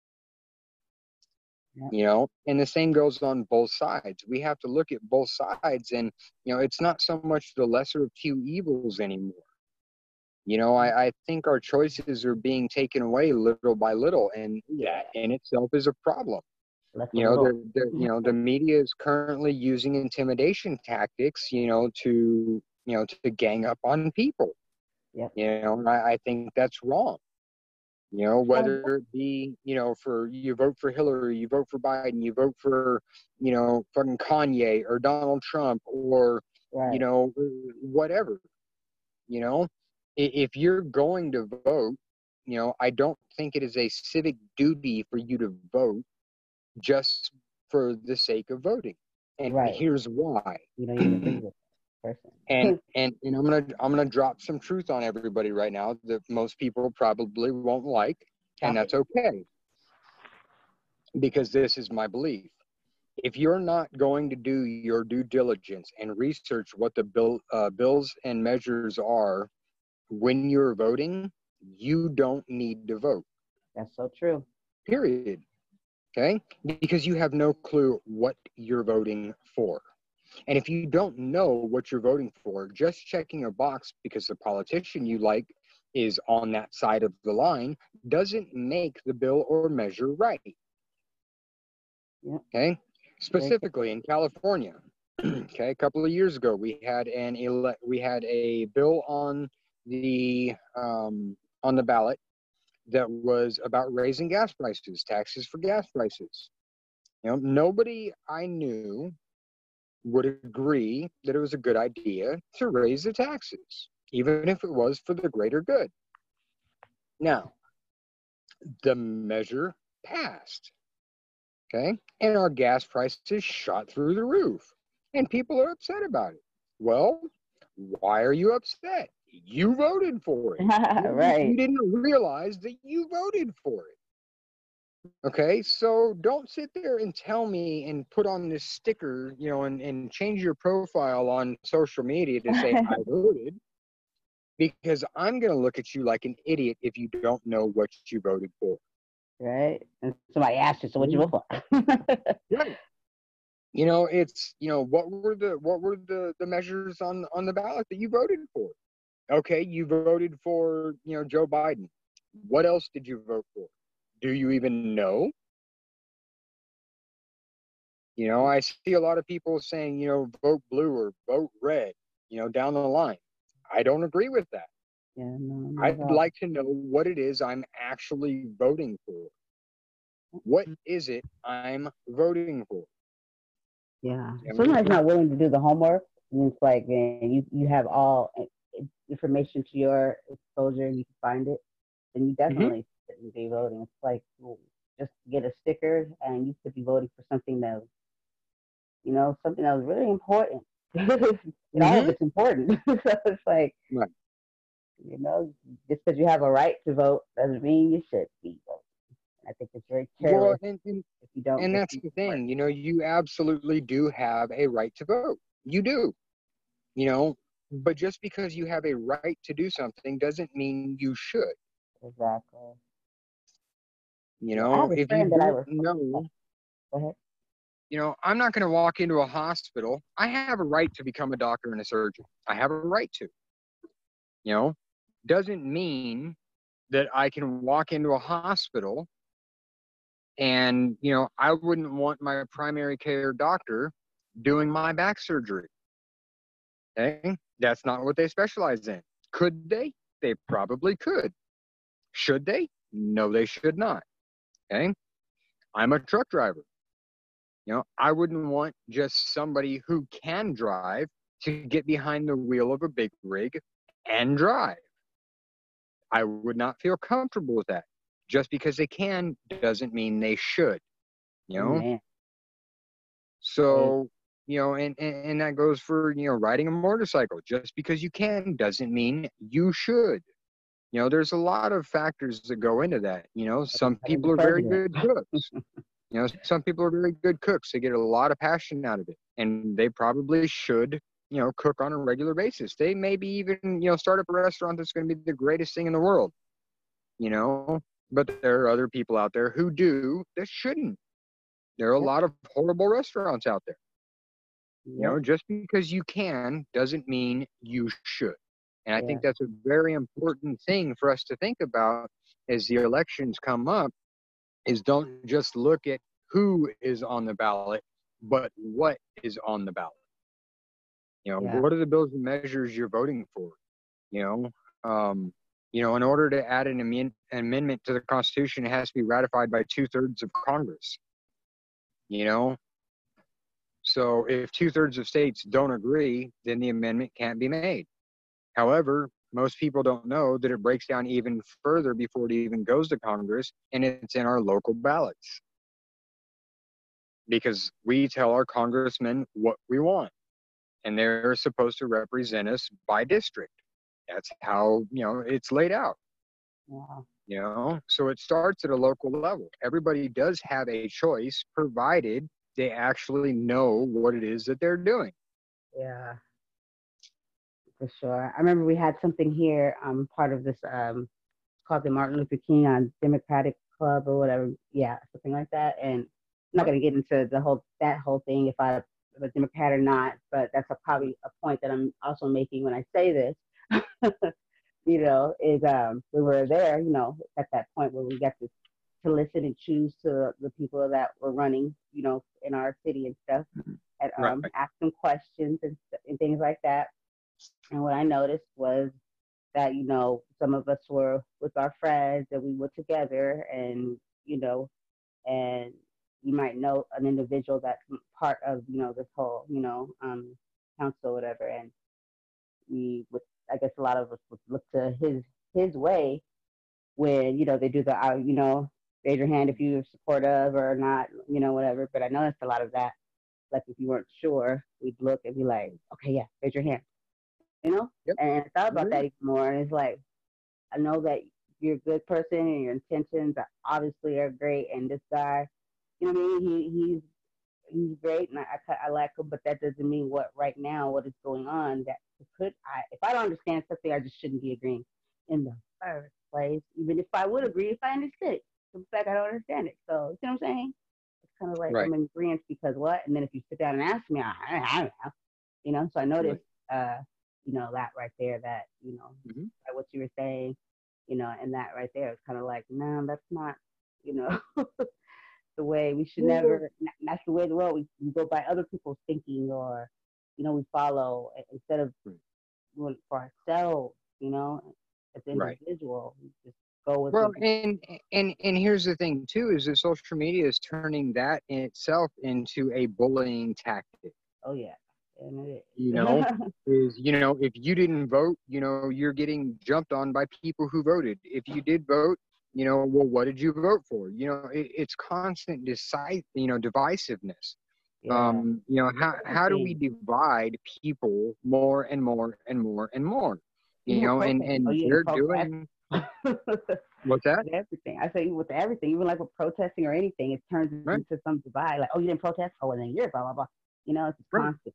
Yeah. You know, and the same goes on both sides. We have to look at both sides, and, you know, it's not so much the lesser of two evils anymore. You know, I, I think our choices are being taken away little by little, and Yeah. that in itself is a problem. That's a You know, little. the, the you know, the media is currently using intimidation tactics, you know, to, you know, to gang up on people. Yep. You know, and I, I think that's wrong. You know, whether it be, you know, for you vote for Hillary, you vote for Biden, you vote for, you know, fucking Kanye or Donald Trump or, you Right. know, whatever, you know, if you're going to vote, you know, I don't think it is a civic duty for you to vote just for the sake of voting. And Right. here's why. You don't even agree with that and person. and and I'm gonna I'm gonna drop some truth on everybody right now that most people probably won't like, and Chop it. that's okay, because this is my belief. If you're not going to do your due diligence and research what the bill uh, bills and measures are when you're voting, you don't need to vote. That's so true. Period. Okay, because you have no clue what you're voting for. And if you don't know what you're voting for, just checking a box because the politician you like is on that side of the line doesn't make the bill or measure right. Yep. Okay. Specifically in California, okay, a couple of years ago, we had an ele- we had a bill on the um, on the ballot that was about raising gas prices, taxes for gas prices. You know, nobody I knew would agree that it was a good idea to raise the taxes, even if it was for the greater good. Now, The measure passed. Okay. And our gas prices shot through the roof. And people are upset about it. Well, why are you upset? You voted for it. Maybe Right. you didn't realize that you voted for it. Okay, so don't sit there and tell me and put on this sticker, you know, and, and change your profile on social media to say I voted, because I'm going to look at you like an idiot if you don't know what you voted for. Right. And somebody asked you, so what you vote for? Right. You know, it's, you know, what were the what were the the measures on on the ballot that you voted for? Okay, you voted for, you know, Joe Biden. What else did you vote for? Do you even know? You know, I see a lot of people saying, you know, vote blue or vote red, you know, down the line. I don't agree with that. Yeah, no, not at I'd all. like to know what it is I'm actually voting for. What is it I'm voting for? Yeah. I mean, Somebody's not willing to do the homework, and it's like, man, you, you have all information to your exposure, and you can find it, then you mm-hmm, definitely shouldn't be voting. It's like, well, just get a sticker, and you could be voting for something that, you know, something that was really important. And all of mm-hmm. it's important. So it's like, Right. you know, just because you have a right to vote doesn't mean you should be voting. I think it's very Well, careless and, and if you don't and just that's do the the work. thing, you know, you absolutely do have a right to vote. You do, you know, but just because you have a right to do something doesn't mean you should. Exactly. You Yeah, I know, have a if you friend that I don't refer. Oh, know, go ahead. you know, I'm not going to walk into a hospital. I have a right to become a doctor and a surgeon. I have a right to, you know, doesn't mean that I can walk into a hospital and, you know, I wouldn't want my primary care doctor doing my back surgery. Okay. That's not what they specialize in. Could they? They probably could. Should they? No, they should not. Okay. I'm a truck driver. You know, I wouldn't want just somebody who can drive to get behind the wheel of a big rig and drive. I would not feel comfortable with that. Just because they can doesn't mean they should, you Oh know? man. Hey, So, you know, and, and, and that goes for, you know, riding a motorcycle. Just because you can doesn't mean you should. You know, there's a lot of factors that go into that. You know, some having the people are very president. good cooks. You know, some people are very good cooks. They get a lot of passion out of it, and they probably should, you know, cook on a regular basis. They maybe even, you know, start up a restaurant that's going to be the greatest thing in the world, you know, but there are other people out there who do that shouldn't. There are a Yep. lot of horrible restaurants out there. You Yep. know, just because you can doesn't mean you should. And I Yeah. think that's a very important thing for us to think about as the elections come up, is don't just look at who is on the ballot, but what is on the ballot. You know, Yeah. what are the bills and measures you're voting for? You know, um, you know, in order to add an, amend- an amendment to the Constitution, it has to be ratified by two thirds of Congress. You know, so if two thirds of states don't agree, then the amendment can't be made. However, most people don't know that it breaks down even further before it even goes to Congress, and it's in our local ballots, because we tell our congressmen what we want, and they're supposed to represent us by district. That's how, you know, it's laid out. Yeah. You know, so it starts at a local level. Everybody does have a choice, provided they actually know what it is that they're doing. Yeah. For sure. I remember we had something here, um, part of this, um, called the Martin Luther King on Democratic Club or whatever. Yeah, something like that. And I'm not Right. going to get into the whole that whole thing if I am a Democrat or not, but that's a, probably a point that I'm also making when I say this. You know, is um, we were there, you know, at that point where we got to to listen and choose to the people that were running, you know, in our city and stuff, and Right. um, ask them questions and, and things like that. And what I noticed was that, you know, some of us were with our friends and we were together, and, you know, and you might know an individual that's part of, you know, this whole, you know, um, council or whatever. And we would, I guess a lot of us would look to his, his way when, you know, they do the, uh, you know, raise your hand if you're supportive or not, you know, whatever. But I noticed a lot of that. Like if you weren't sure, we'd look and be like, okay, yeah, raise your hand, you know? Yep. And I thought about that Agree. even more. And it's like, I know that you're a good person and your intentions are obviously are great. And this guy, you know what I mean? He, he's, he's great and I, I, I like him, but that doesn't mean what right now, what is going on that could, I, if I don't understand something, I just shouldn't be agreeing in the first place. Even if I would agree, if I understood it. The fact I don't understand it. So, you know what I'm saying? It's kind of like Right. I'm in agreement because what? And then if you sit down and ask me, I, I don't know. You know, so I noticed, Right. uh, you know, that right there, that, you know, Mm-hmm. like what you were saying, you know, and that right there is kind of like, no, that's not, you know, the way we should never, that's the way of the world. We, we go by other people's thinking or, you know, we follow instead of doing for ourselves, you know, as an Right. individual, we just go with Well, the, and and and here's the thing too, is that social media is turning that in itself into a bullying tactic. oh, yeah. And it You is. know, is you know, if you didn't vote, you know, you're getting jumped on by people who voted. If you did vote, you know, well, what did you vote for? You know, it, it's constant decide, you know, divisiveness. Yeah. Um, you know, how how do we Everything. divide people more and more and more and more? You Even with know, and protest. Oh, and you didn't they're protest? doing With what's that? everything. I say with everything, even like with protesting or anything, it turns Right, into some divide. Like, oh, you didn't protest? Oh, well, then you're blah, blah, blah. You know, it's right. constant.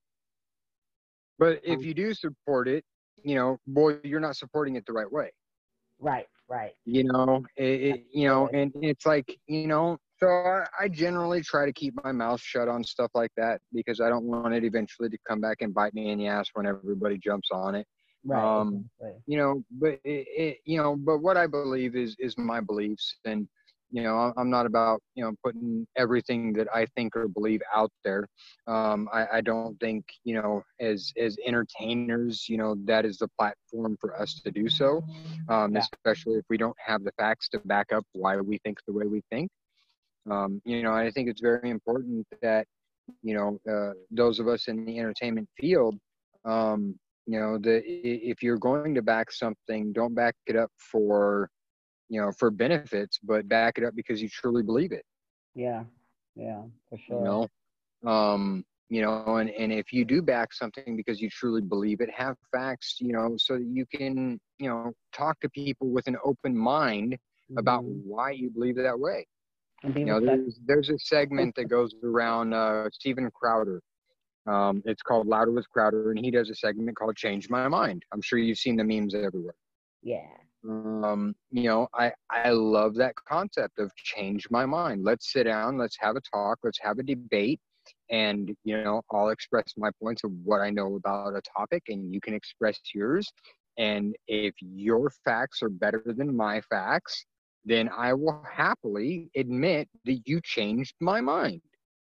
But if constant. you do support it, you know, boy, you're not supporting it the right way. Right, right. You know, it, That's it, you know, good. and it's like, you know, so I, I generally try to keep my mouth shut on stuff like that because I don't want it eventually to come back and bite me in the ass when everybody jumps on it. Right, Um, exactly. you know, but it, it, you know, but what I believe is is my beliefs, and you know, I'm I'm not about you know putting everything that I think or believe out there. Um, I, I don't think you know, as as entertainers, you know, that is the platform for us to do so, um, Yeah. especially if we don't have the facts to back up why we think the way we think. Um, you know, I think it's very important that you know uh, those of us in the entertainment field, um, you know, that if you're going to back something, don't back it up for you know for benefits, but back it up because you truly believe it. Yeah. Yeah, for You sure. know, um, you know, and and if you do back something because you truly believe it, have facts, you know, so that you can you know talk to people with an open mind about Hmm. why you believe that way. And be You know, respectful. there's there's a segment that goes around uh, Steven Crowder. Um, it's called Louder with Crowder, and he does a segment called Change My Mind. I'm sure you've seen the memes everywhere. Yeah. Um, you know, I, I love that concept of change my mind. Let's sit down, let's have a talk, let's have a debate. And, you know, I'll express my points of what I know about a topic, and you can express yours. And if your facts are better than my facts, then I will happily admit that you changed my mind.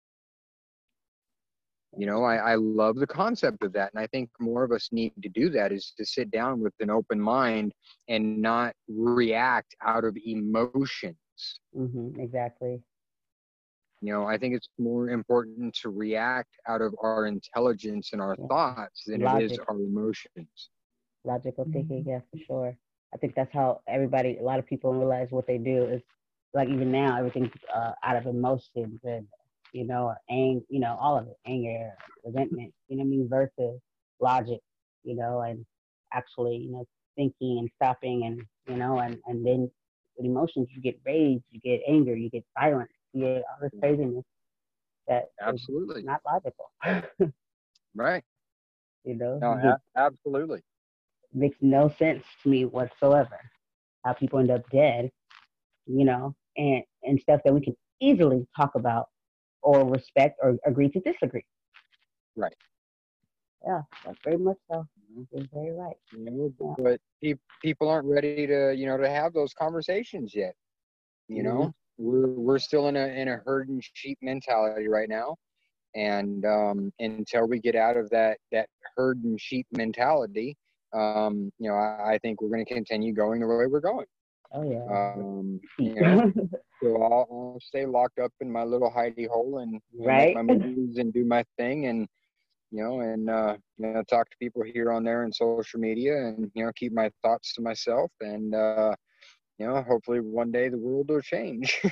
You know, I, I love the concept of that. And I think more of us need to do that, is to sit down with an open mind and not react out of emotions. Hmm. Exactly. You know, I think it's more important to react out of our intelligence and our Yeah. thoughts than it is Logic. our emotions. Logical thinking, yeah, for sure. I think that's how everybody, a lot of people realize what they do is like even now, everything's uh, out of emotions and, you know, or ang, you know, all of it, anger, resentment, you know what I mean, versus logic, you know, and actually, you know, thinking and stopping and, you know, and, and then with emotions, you get rage, you get anger, you get violence, you get all this craziness that is Absolutely. not logical, Right. you know, No, you get, a- absolutely. makes no sense to me whatsoever how people end up dead, you know, and, and stuff that we can easily talk about or respect or agree to disagree. Right. Yeah, that's very much so. Mhm. You're very right. You know, Yeah. but pe- people aren't ready to, you know, to have those conversations yet. You Mm-hmm. know, we're, we're still in a, in a herd and sheep mentality right now. And um, until we get out of that that herd and sheep mentality, um, you know, I, I think we're going to continue going the way we're going. Oh yeah. Um, you know, so I'll, I'll stay locked up in my little hidey hole and you know make Right. my movies and do my thing, and you know, and uh, you know, talk to people here on there and social media, and you know, keep my thoughts to myself, and uh, you know, hopefully one day the world will change.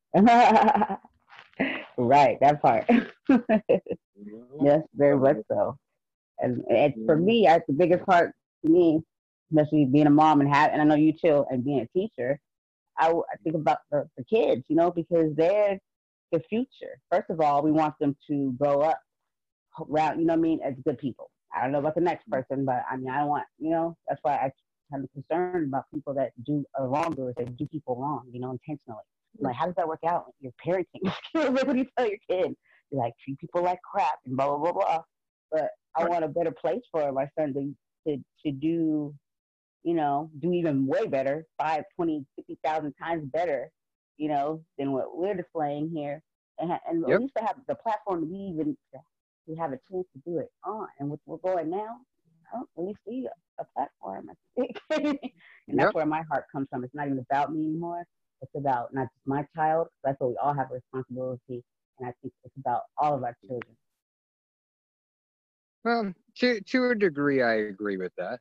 Right, that part. You know? Yes, very much So, so. And it's you for know, me, that's the biggest part to me, especially being a mom and have, and I know you too, and being a teacher. I, w- I think about the, the kids, you know, because they're the future. First of all, we want them to grow up around, you know what I mean, as good people. I don't know about the next person, but I mean, I don't want, you know, that's why I am concerned about people that do uh, wrongdoers, that do people wrong, you know, intentionally. I'm like, how does that work out? You're parenting. What do you tell your kid? You're like, treat people like crap and blah, blah, blah, blah. But I right. want a better place for my son to, to, to do, you know, do even way better, five, twenty, fifty thousand times better, you know, than what we're displaying here. And, and at Yep. least to have the platform to be even we have a chance to do it on. And with we're going now, I don't really see a, a platform. And that's Yep. where my heart comes from. It's not even about me anymore. It's about not just my child. That's what we all have a responsibility. And I think it's about all of our children. Well, to to a degree, I agree with that.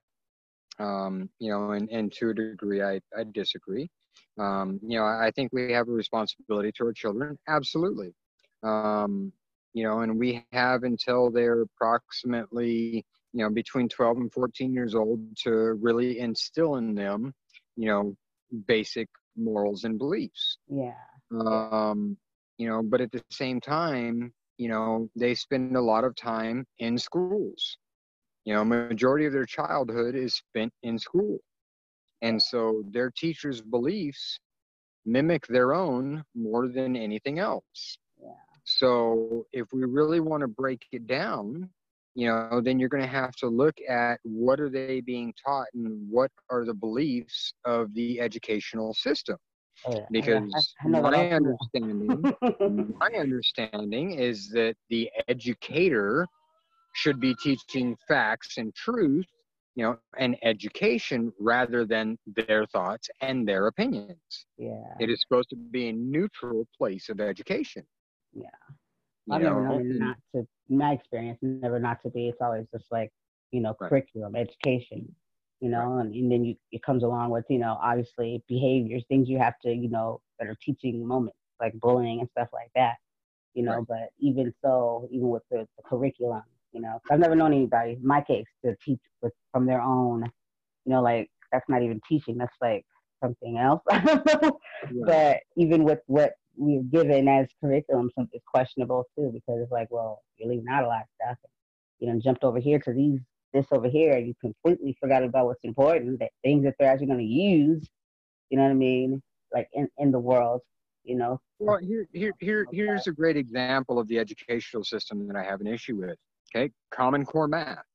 Um, you know, and, and to a degree, I, I disagree. Um, you know, I think we have a responsibility to our children. Absolutely. Um, you know, and we have until they're approximately, you know, between twelve and fourteen years old to really instill in them, you know, basic morals and beliefs. Yeah. Um, you know, but at the same time, you know, they spend a lot of time in schools. You know, majority of their childhood is spent in school. And so their teachers' beliefs mimic their own more than anything else. Yeah. So if we really want to break it down, you know, then you're going to have to look at what are they being taught and what are the beliefs of the educational system. Oh, yeah. I, I, Because I know that all my too understanding, well. my understanding is that the educator should be teaching facts and truth, you know, and education rather than their thoughts and their opinions. Yeah. It is supposed to be a neutral place of education, Yeah. you I've never know, known it and not to, in my experience, never not to be. It's always just like, you know, right, curriculum, education, you right, know, and, and then you, it comes along with, you know, obviously behaviors, things you have to, you know, that are teaching moments, like bullying and stuff like that, you right, know, but even so, even with the, the curriculum, you know, I've never known anybody, in my case, to teach with from their own, you know, like that's not even teaching, that's like something else. right. But even with what we're given as curriculum, some it's questionable too because it's like, well, you're leaving out a lot of stuff. You know, jumped over here to these this over here, and you completely forgot about what's important, that things that they're actually going to use. You know what I mean? Like in in the world, you know. Well, here, here, here, here's a great example of the educational system that I have an issue with. Okay, Common Core math.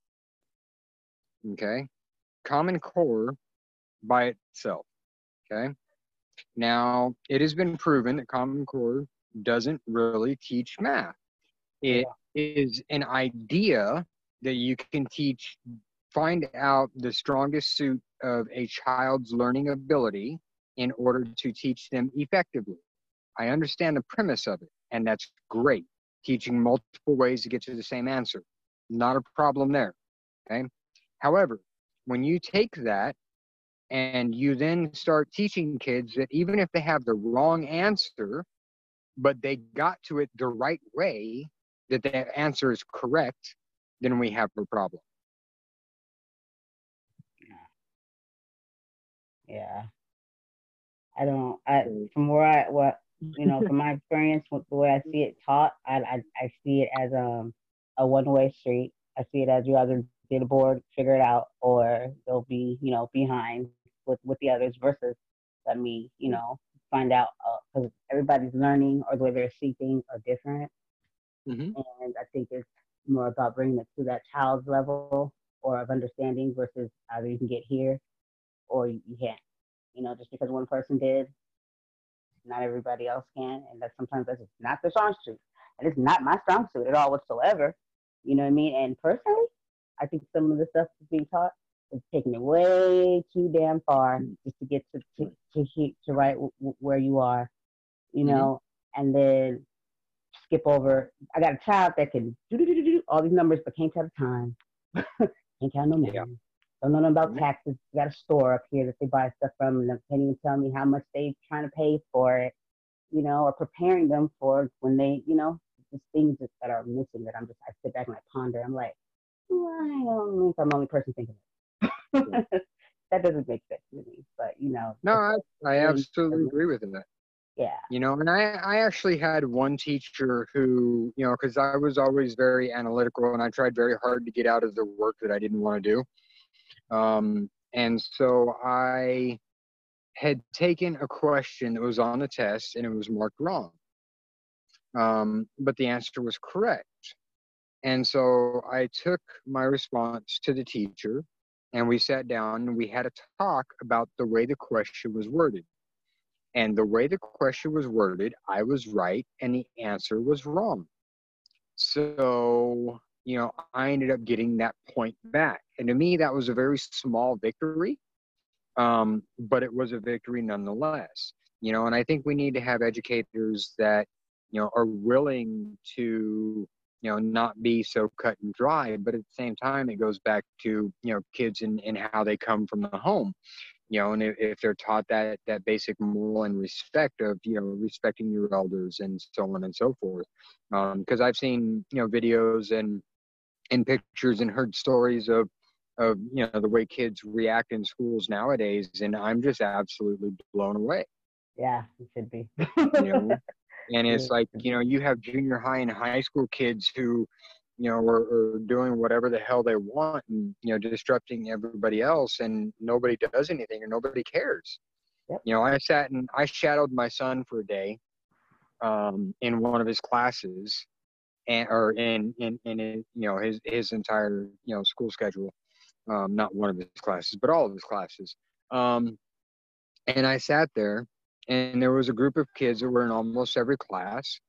Okay, Common Core by itself. Okay, now it has been proven that Common Core doesn't really teach math. It Yeah. is an idea that you can teach, find out the strongest suit of a child's learning ability in order to teach them effectively. I understand the premise of it, and that's great. Teaching multiple ways to get to the same answer. Not a problem there. Okay. However, when you take that and you then start teaching kids that even if they have the wrong answer, but they got to it the right way, that that answer is correct, then we have a problem. Yeah. I don't. I So, from where I what you know from my experience with the way I see it taught, I I, I see it as um a one way street. I see it as you either get a board, figure it out, or they'll be you know behind with with the others versus let me you know find out because uh, everybody's learning or the way they see things are different, mm-hmm. and I think it's more about bringing it to that child's level or of understanding versus either you can get here or you can't. You know, just because one person did not everybody else can, and that sometimes that's just not the strong suit, and it's not my strong suit at all whatsoever. You know what I mean? And personally, I think some of the stuff that's being taught is taking it way too damn far just to get to to to, to, to right w- w- where you are. You Mm-hmm. know, and then skip over. I got a child that can do do do do all these numbers, but can't tell the time. Can't count no Yeah. man. Don't know nothing about Mhm. taxes. You got a store up here that they buy stuff from, and they can't even tell me how much they trying to pay for it, you know, or preparing them for when they, you know, just things that, that are missing that I'm just, I sit back and I ponder. I'm like, well, I don't know if I'm the only person thinking it. That doesn't make sense to me, but, you know, No, it's I, like I things, absolutely agree with that. yeah. You know, and I, I actually had one teacher who, you know, because I was always very analytical and I tried very hard to get out of the work that I didn't want to do. Um, and so I had taken a question that was on the test and it was marked wrong. Um, but the answer was correct. And so I took my response to the teacher and we sat down and we had a talk about the way the question was worded. And the way the question was worded, I was right and the answer was wrong. So, you know, I ended up getting that point back. And to me, that was a very small victory, um, but it was a victory nonetheless. You know, and I think we need to have educators that, you know, are willing to, you know, not be so cut and dry, but at the same time, it goes back to, you know, kids and, and how they come from the home, you know, and if, if they're taught that that basic moral and respect of, you know, respecting your elders and so on and so forth. Because um, I've seen, you know, videos and and pictures and heard stories of of you know the way kids react in schools nowadays, and I'm just absolutely blown away. Yeah, it should be. You know, and it's Yeah. like, you know, you have junior high and high school kids who, you know, are, are doing whatever the hell they want and, you know, disrupting everybody else and nobody does anything or nobody cares. Yep. You know, I sat and I shadowed my son for a day um, in one of his classes and or in, in, in his, you know, his, his entire, you know, school schedule. Um, not one of his classes, but all of his classes. Um, and I sat there and there was a group of kids that were in almost every class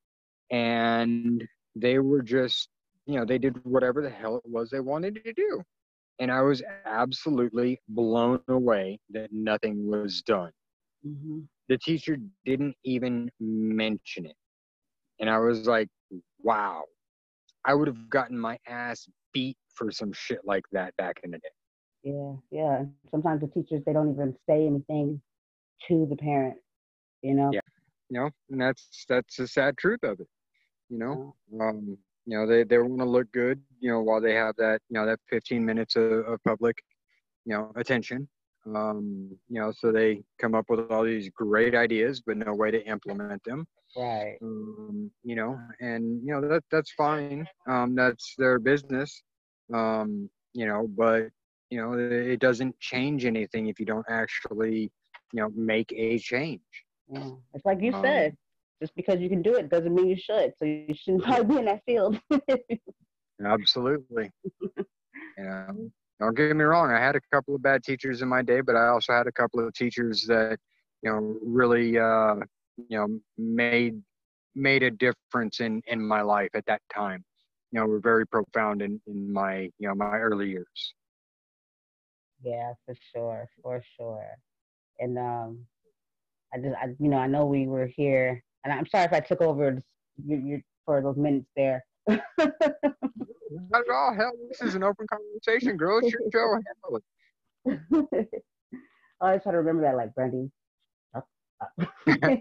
and they were just, you know, they did whatever the hell it was they wanted to do. And I was absolutely blown away that nothing was done. Mm-hmm. The teacher didn't even mention it. And I was like, wow, I would have gotten my ass beat for some shit like that back in the day. Yeah, yeah. Sometimes the teachers they don't even say anything to the parent, you know. Yeah. You know, and that's that's the sad truth of it. You know, Uh, um, you know they, they want to look good, you know, while they have that, you know, that fifteen minutes of, of public, you know, attention. Um, you know, so they come up with all these great ideas, but no way to implement them. right. Um, you know, and you know that that's fine. Um, that's their business. Um, you know, but you know it doesn't change anything if you don't actually, you know, make a change. Yeah. It's like you said, Um, just because you can do it doesn't mean you should. So you shouldn't yeah, probably be in that field. absolutely. You know, don't get me wrong. I had a couple of bad teachers in my day, but I also had a couple of teachers that, you know, really, uh, you know, made made a difference in in my life at that time. You know, were very profound in in my, you know, my early years. Yeah, for sure, for sure. And um, I just, I, you know, I know we were here, and I'm sorry if I took over this, you, you, for those minutes there. Not at all. Hell, this is an open conversation, girl. It's your show. Handle it. I always try to remember that, like Brandy. Up, up.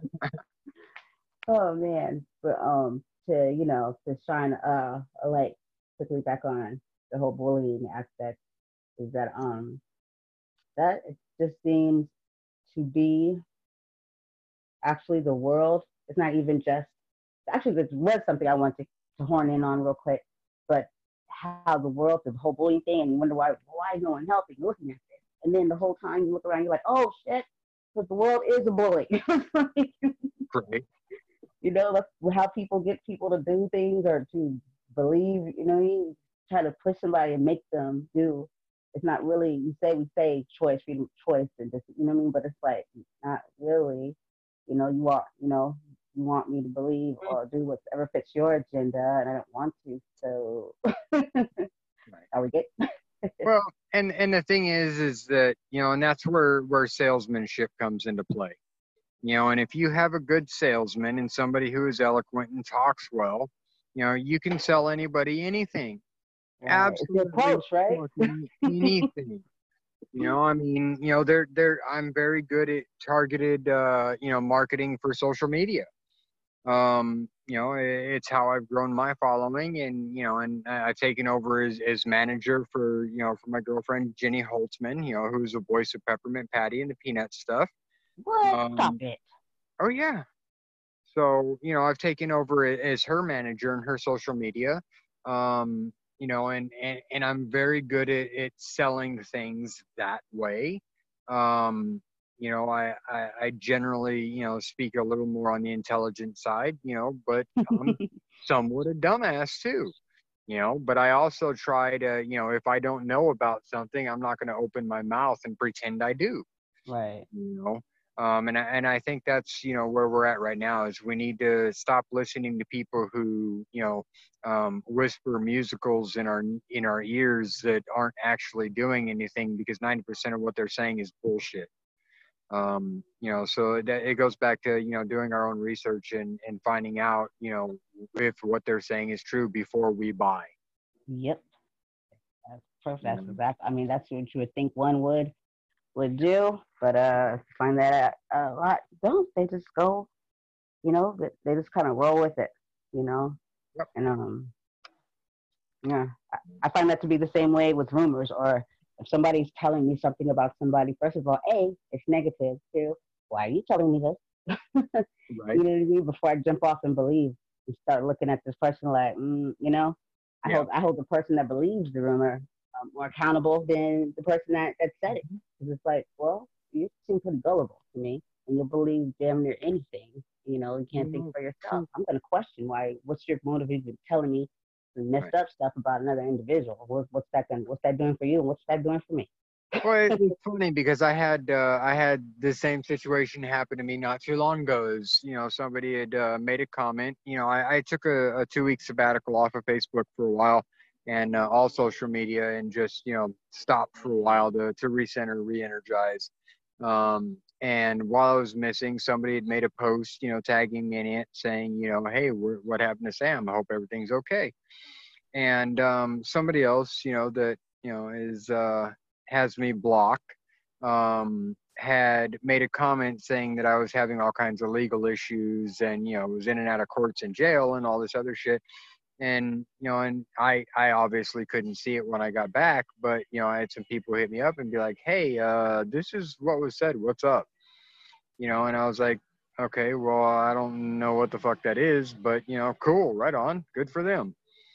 Oh man, but um, to you know, to shine uh, a light quickly back on the whole bullying aspect is that um, that it just seems to be actually the world. It's not even just actually this was something I wanted to horn in on real quick, but how the world, the whole bullying thing, and you wonder why why is no one helping looking at this, and then the whole time you look around, you're like, oh shit, because the world is a bully. Right. You know, that's how people get people to do things or to believe, you know, you try to push somebody and make them do. It's not really, you say, we say choice, freedom of choice, and just, you know what I mean? But it's like, not really, you know, you want, you know, you want me to believe or do whatever fits your agenda, and I don't want to. So, Right. are we good? Well, and and the thing is, is that, you know, and that's where where salesmanship comes into play. You know, and if you have a good salesman and somebody who is eloquent and talks well, you know, you can sell anybody anything. Right. It's the Absolutely approach, right? fucking anything. You know, I mean, you know, they're they're I'm very good at targeted uh, you know, marketing for social media. Um, you know, i- it's how I've grown my following, and you know, and I- I've taken over as, as manager for you know for my girlfriend Jenny Holtzman, you know, who's the voice of Peppermint Patty and the Peanut stuff. What? Stop Um, it. oh yeah, so you know, I've taken over a- as her manager in her social media. Um, you know, and and, and I'm very good at, at selling things that way. Um, you know, I, I I generally you know speak a little more on the intelligent side, you know, but I'm somewhat a dumbass too, you know. But I also try to, you know, if I don't know about something, I'm not going to open my mouth and pretend I do, Right. you know. Um, and I, and I think that's you know where we're at right now is we need to stop listening to people who you know um, whisper musicals in our in our ears that aren't actually doing anything, because ninety percent of what they're saying is bullshit. Um, you know, so it, it goes back to you know doing our own research and and finding out you know if what they're saying is true before we buy. Yep. That's perfect. You That's know? exact. I mean, that's what you would think one would would do, but uh, find that a lot don't. They just go, you know, they, they just kind of roll with it, you know, Yep. and um, yeah, I, I find that to be the same way with rumors, or if somebody's telling me something about somebody. First of all, a, it's negative. Two, why are you telling me this? Right. You know what I mean? Before I jump off and believe and start looking at this person like, mm, you know, I Yeah. hold I hold the person that believes the rumor um, more accountable than the person that, that said it. Mhm. Because it's like, well, you seem pretty gullible to me, and you'll believe damn near anything. You know, you You can't think know, for yourself. true. I'm going to question why. What's your motive in telling me some Right. messed up stuff about another individual? What, what's that going? What's that doing for you? And what's that doing for me? Well, it, it's funny because I had uh, I had the same situation happen to me not too long ago. Is you know somebody had uh, made a comment. You know, I, I took a, a two week sabbatical off of Facebook for a while and uh, all social media, and just you know stopped for a while to to recenter, re-energize. Um, and while I was missing, somebody had made a post, you know, tagging me in it, saying, you know, hey, wh- what happened to Sam? I hope everything's okay. And um, somebody else, you know, that you know is uh, has me blocked, um, had made a comment saying that I was having all kinds of legal issues, and you know was in and out of courts and jail and all this other shit. And you know, and I I obviously couldn't see it when I got back, but you know I had some people hit me up and be like, hey, uh, this is what was said. What's up? You know, and I was like, okay, well, I don't know what the fuck that is, but you know, cool, right on, good for them.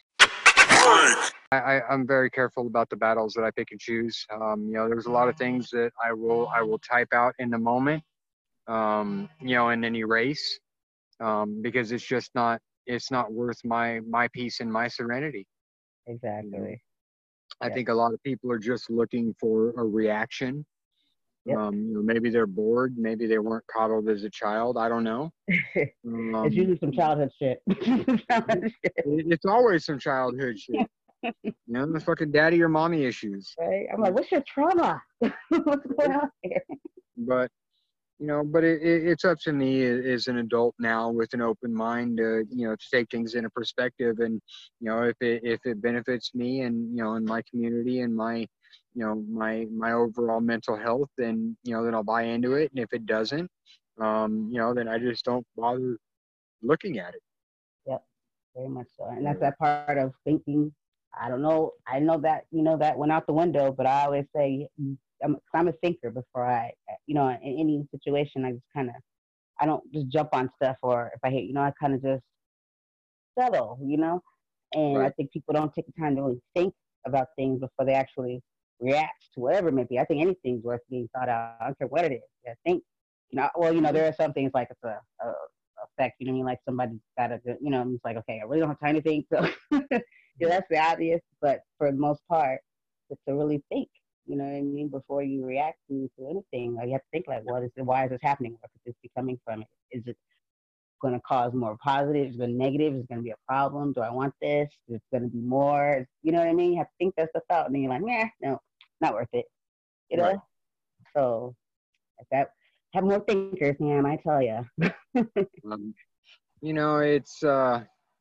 I, I, I'm very careful about the battles that I pick and choose. Um, you know, there's a lot of things that I will I will type out in the moment, um, you know, and then erase, um, because it's just not it's not worth my my peace and my serenity. You know, Exactly. I Yep. think a lot of people are just looking for a reaction. Yep. Um, you know, maybe they're bored, maybe they weren't coddled as a child. I don't know. It's Um, usually some childhood shit. it, it's always some childhood shit. You know, the fucking daddy or mommy issues. Right? I'm like, what's your trauma? What's going on here? But you know, but it, it, it's up to me as an adult now with an open mind to you know to take things into perspective, and you know if it if it benefits me and you know in my community and my you know my my overall mental health, then you know then I'll buy into it, and if it doesn't, um you know then I just don't bother looking at it. Yep, very much so. And that's So, that part of thinking. I don't know. I know that you know that went out the window, but I always say I'm, I'm a thinker before I, you know, in any situation, I just kind of I don't just jump on stuff, or if I hate, you know, I kind of just settle, you know. And I right. think people don't take the time to really think about things before they actually react to whatever it may be. I think anything's worth being thought out. I don't care what it is. I think, you know, well, you know, Mhm. there are some things like it's a, a effect, you know what I mean? Like somebody got a, you know, it's like, okay, I really don't have time to think. So, yeah, that's the obvious. But for the most part, it's to really think, you know what I mean, before you react to, to anything. Like, you have to think, like, what is it? Why is this happening? What is this coming from it? Is it going to cause more positive? Is it going to negative? Is it going to be a problem? Do I want this? Is it going to be more? You know what I mean? You have to think that stuff out, and then you're like, nah, no, not worth it. You Right. know? So, if that, have more thinkers, man, I tell you. Um, you know, it's uh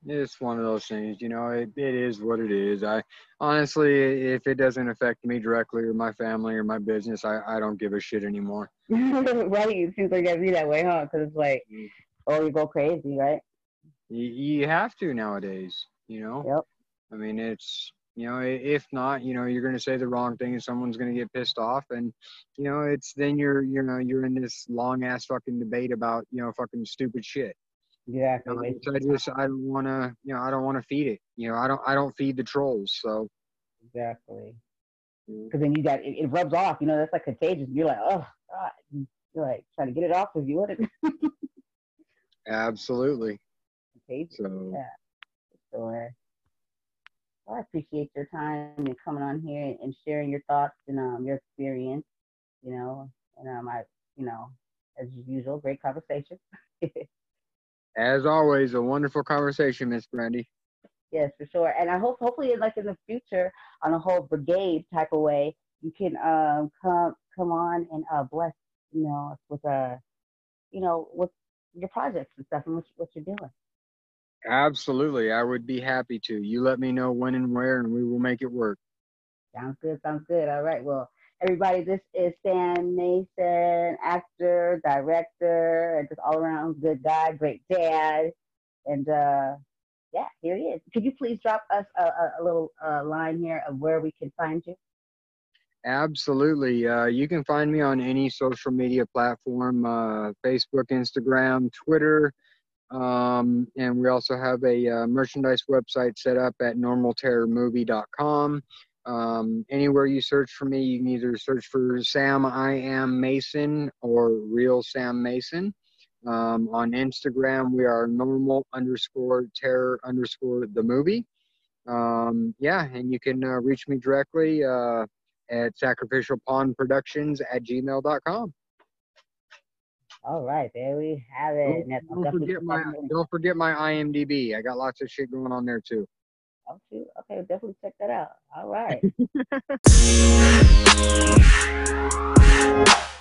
It's one of those things, you know, it, it is what it is. I honestly, if it doesn't affect me directly or my family or my business, I, I don't give a shit anymore. Right? It seems like that'd be that way, huh? Because it's like, oh, you go crazy, right? You, you have to nowadays, you know? Yep. I mean, it's, you know, if not, you know, you're going to say the wrong thing and someone's going to get pissed off. And, you know, it's then you're, you know, you're in this long ass fucking debate about, you know, fucking stupid shit. Exactly. You know, I just, I don't want to, you know, I don't want to feed it. You know, I don't, I don't feed the trolls. So. Exactly. Because then you got, it, it rubs off, you know, that's like contagious. You're like, oh, God. You're like trying to get it off of you. Absolutely. Contagious. So. Yeah. Sure. Well, I appreciate your time and coming on here and sharing your thoughts and um, your experience, you know, and um, I, you know, as usual, great conversation. As always, a wonderful conversation, Miss Brandy. Yes, for sure. And I hope, hopefully, like in the future, on a whole brigade type of way, you can um, come come on and uh, bless, you know, with a, uh, you know, with your projects and stuff and what, what you're doing. Absolutely, I would be happy to. You let me know when and where, and we will make it work. Sounds good. Sounds good. All right. Well, everybody, this is Sam Mason, actor, director, and just all around good guy, great dad. And uh, yeah, here he is. Could you please drop us a, a, a little uh, line here of where we can find you? Absolutely. Uh, you can find me on any social media platform, uh, Facebook, Instagram, Twitter. Um, and we also have a uh, merchandise website set up at normal terror movie dot com. Um, anywhere you search for me, you can either search for Sam I Am Mason or Real Sam Mason. Um, on Instagram, we are normal underscore terror underscore the movie. Um, yeah, and you can uh, reach me directly uh, at sacrificial pawn productions at gmail dot com. All right, there we have it. Don't, don't forget my don't forget my I M D B. I got lots of shit going on there too. Oh, shoot. Okay, definitely check that out. All right.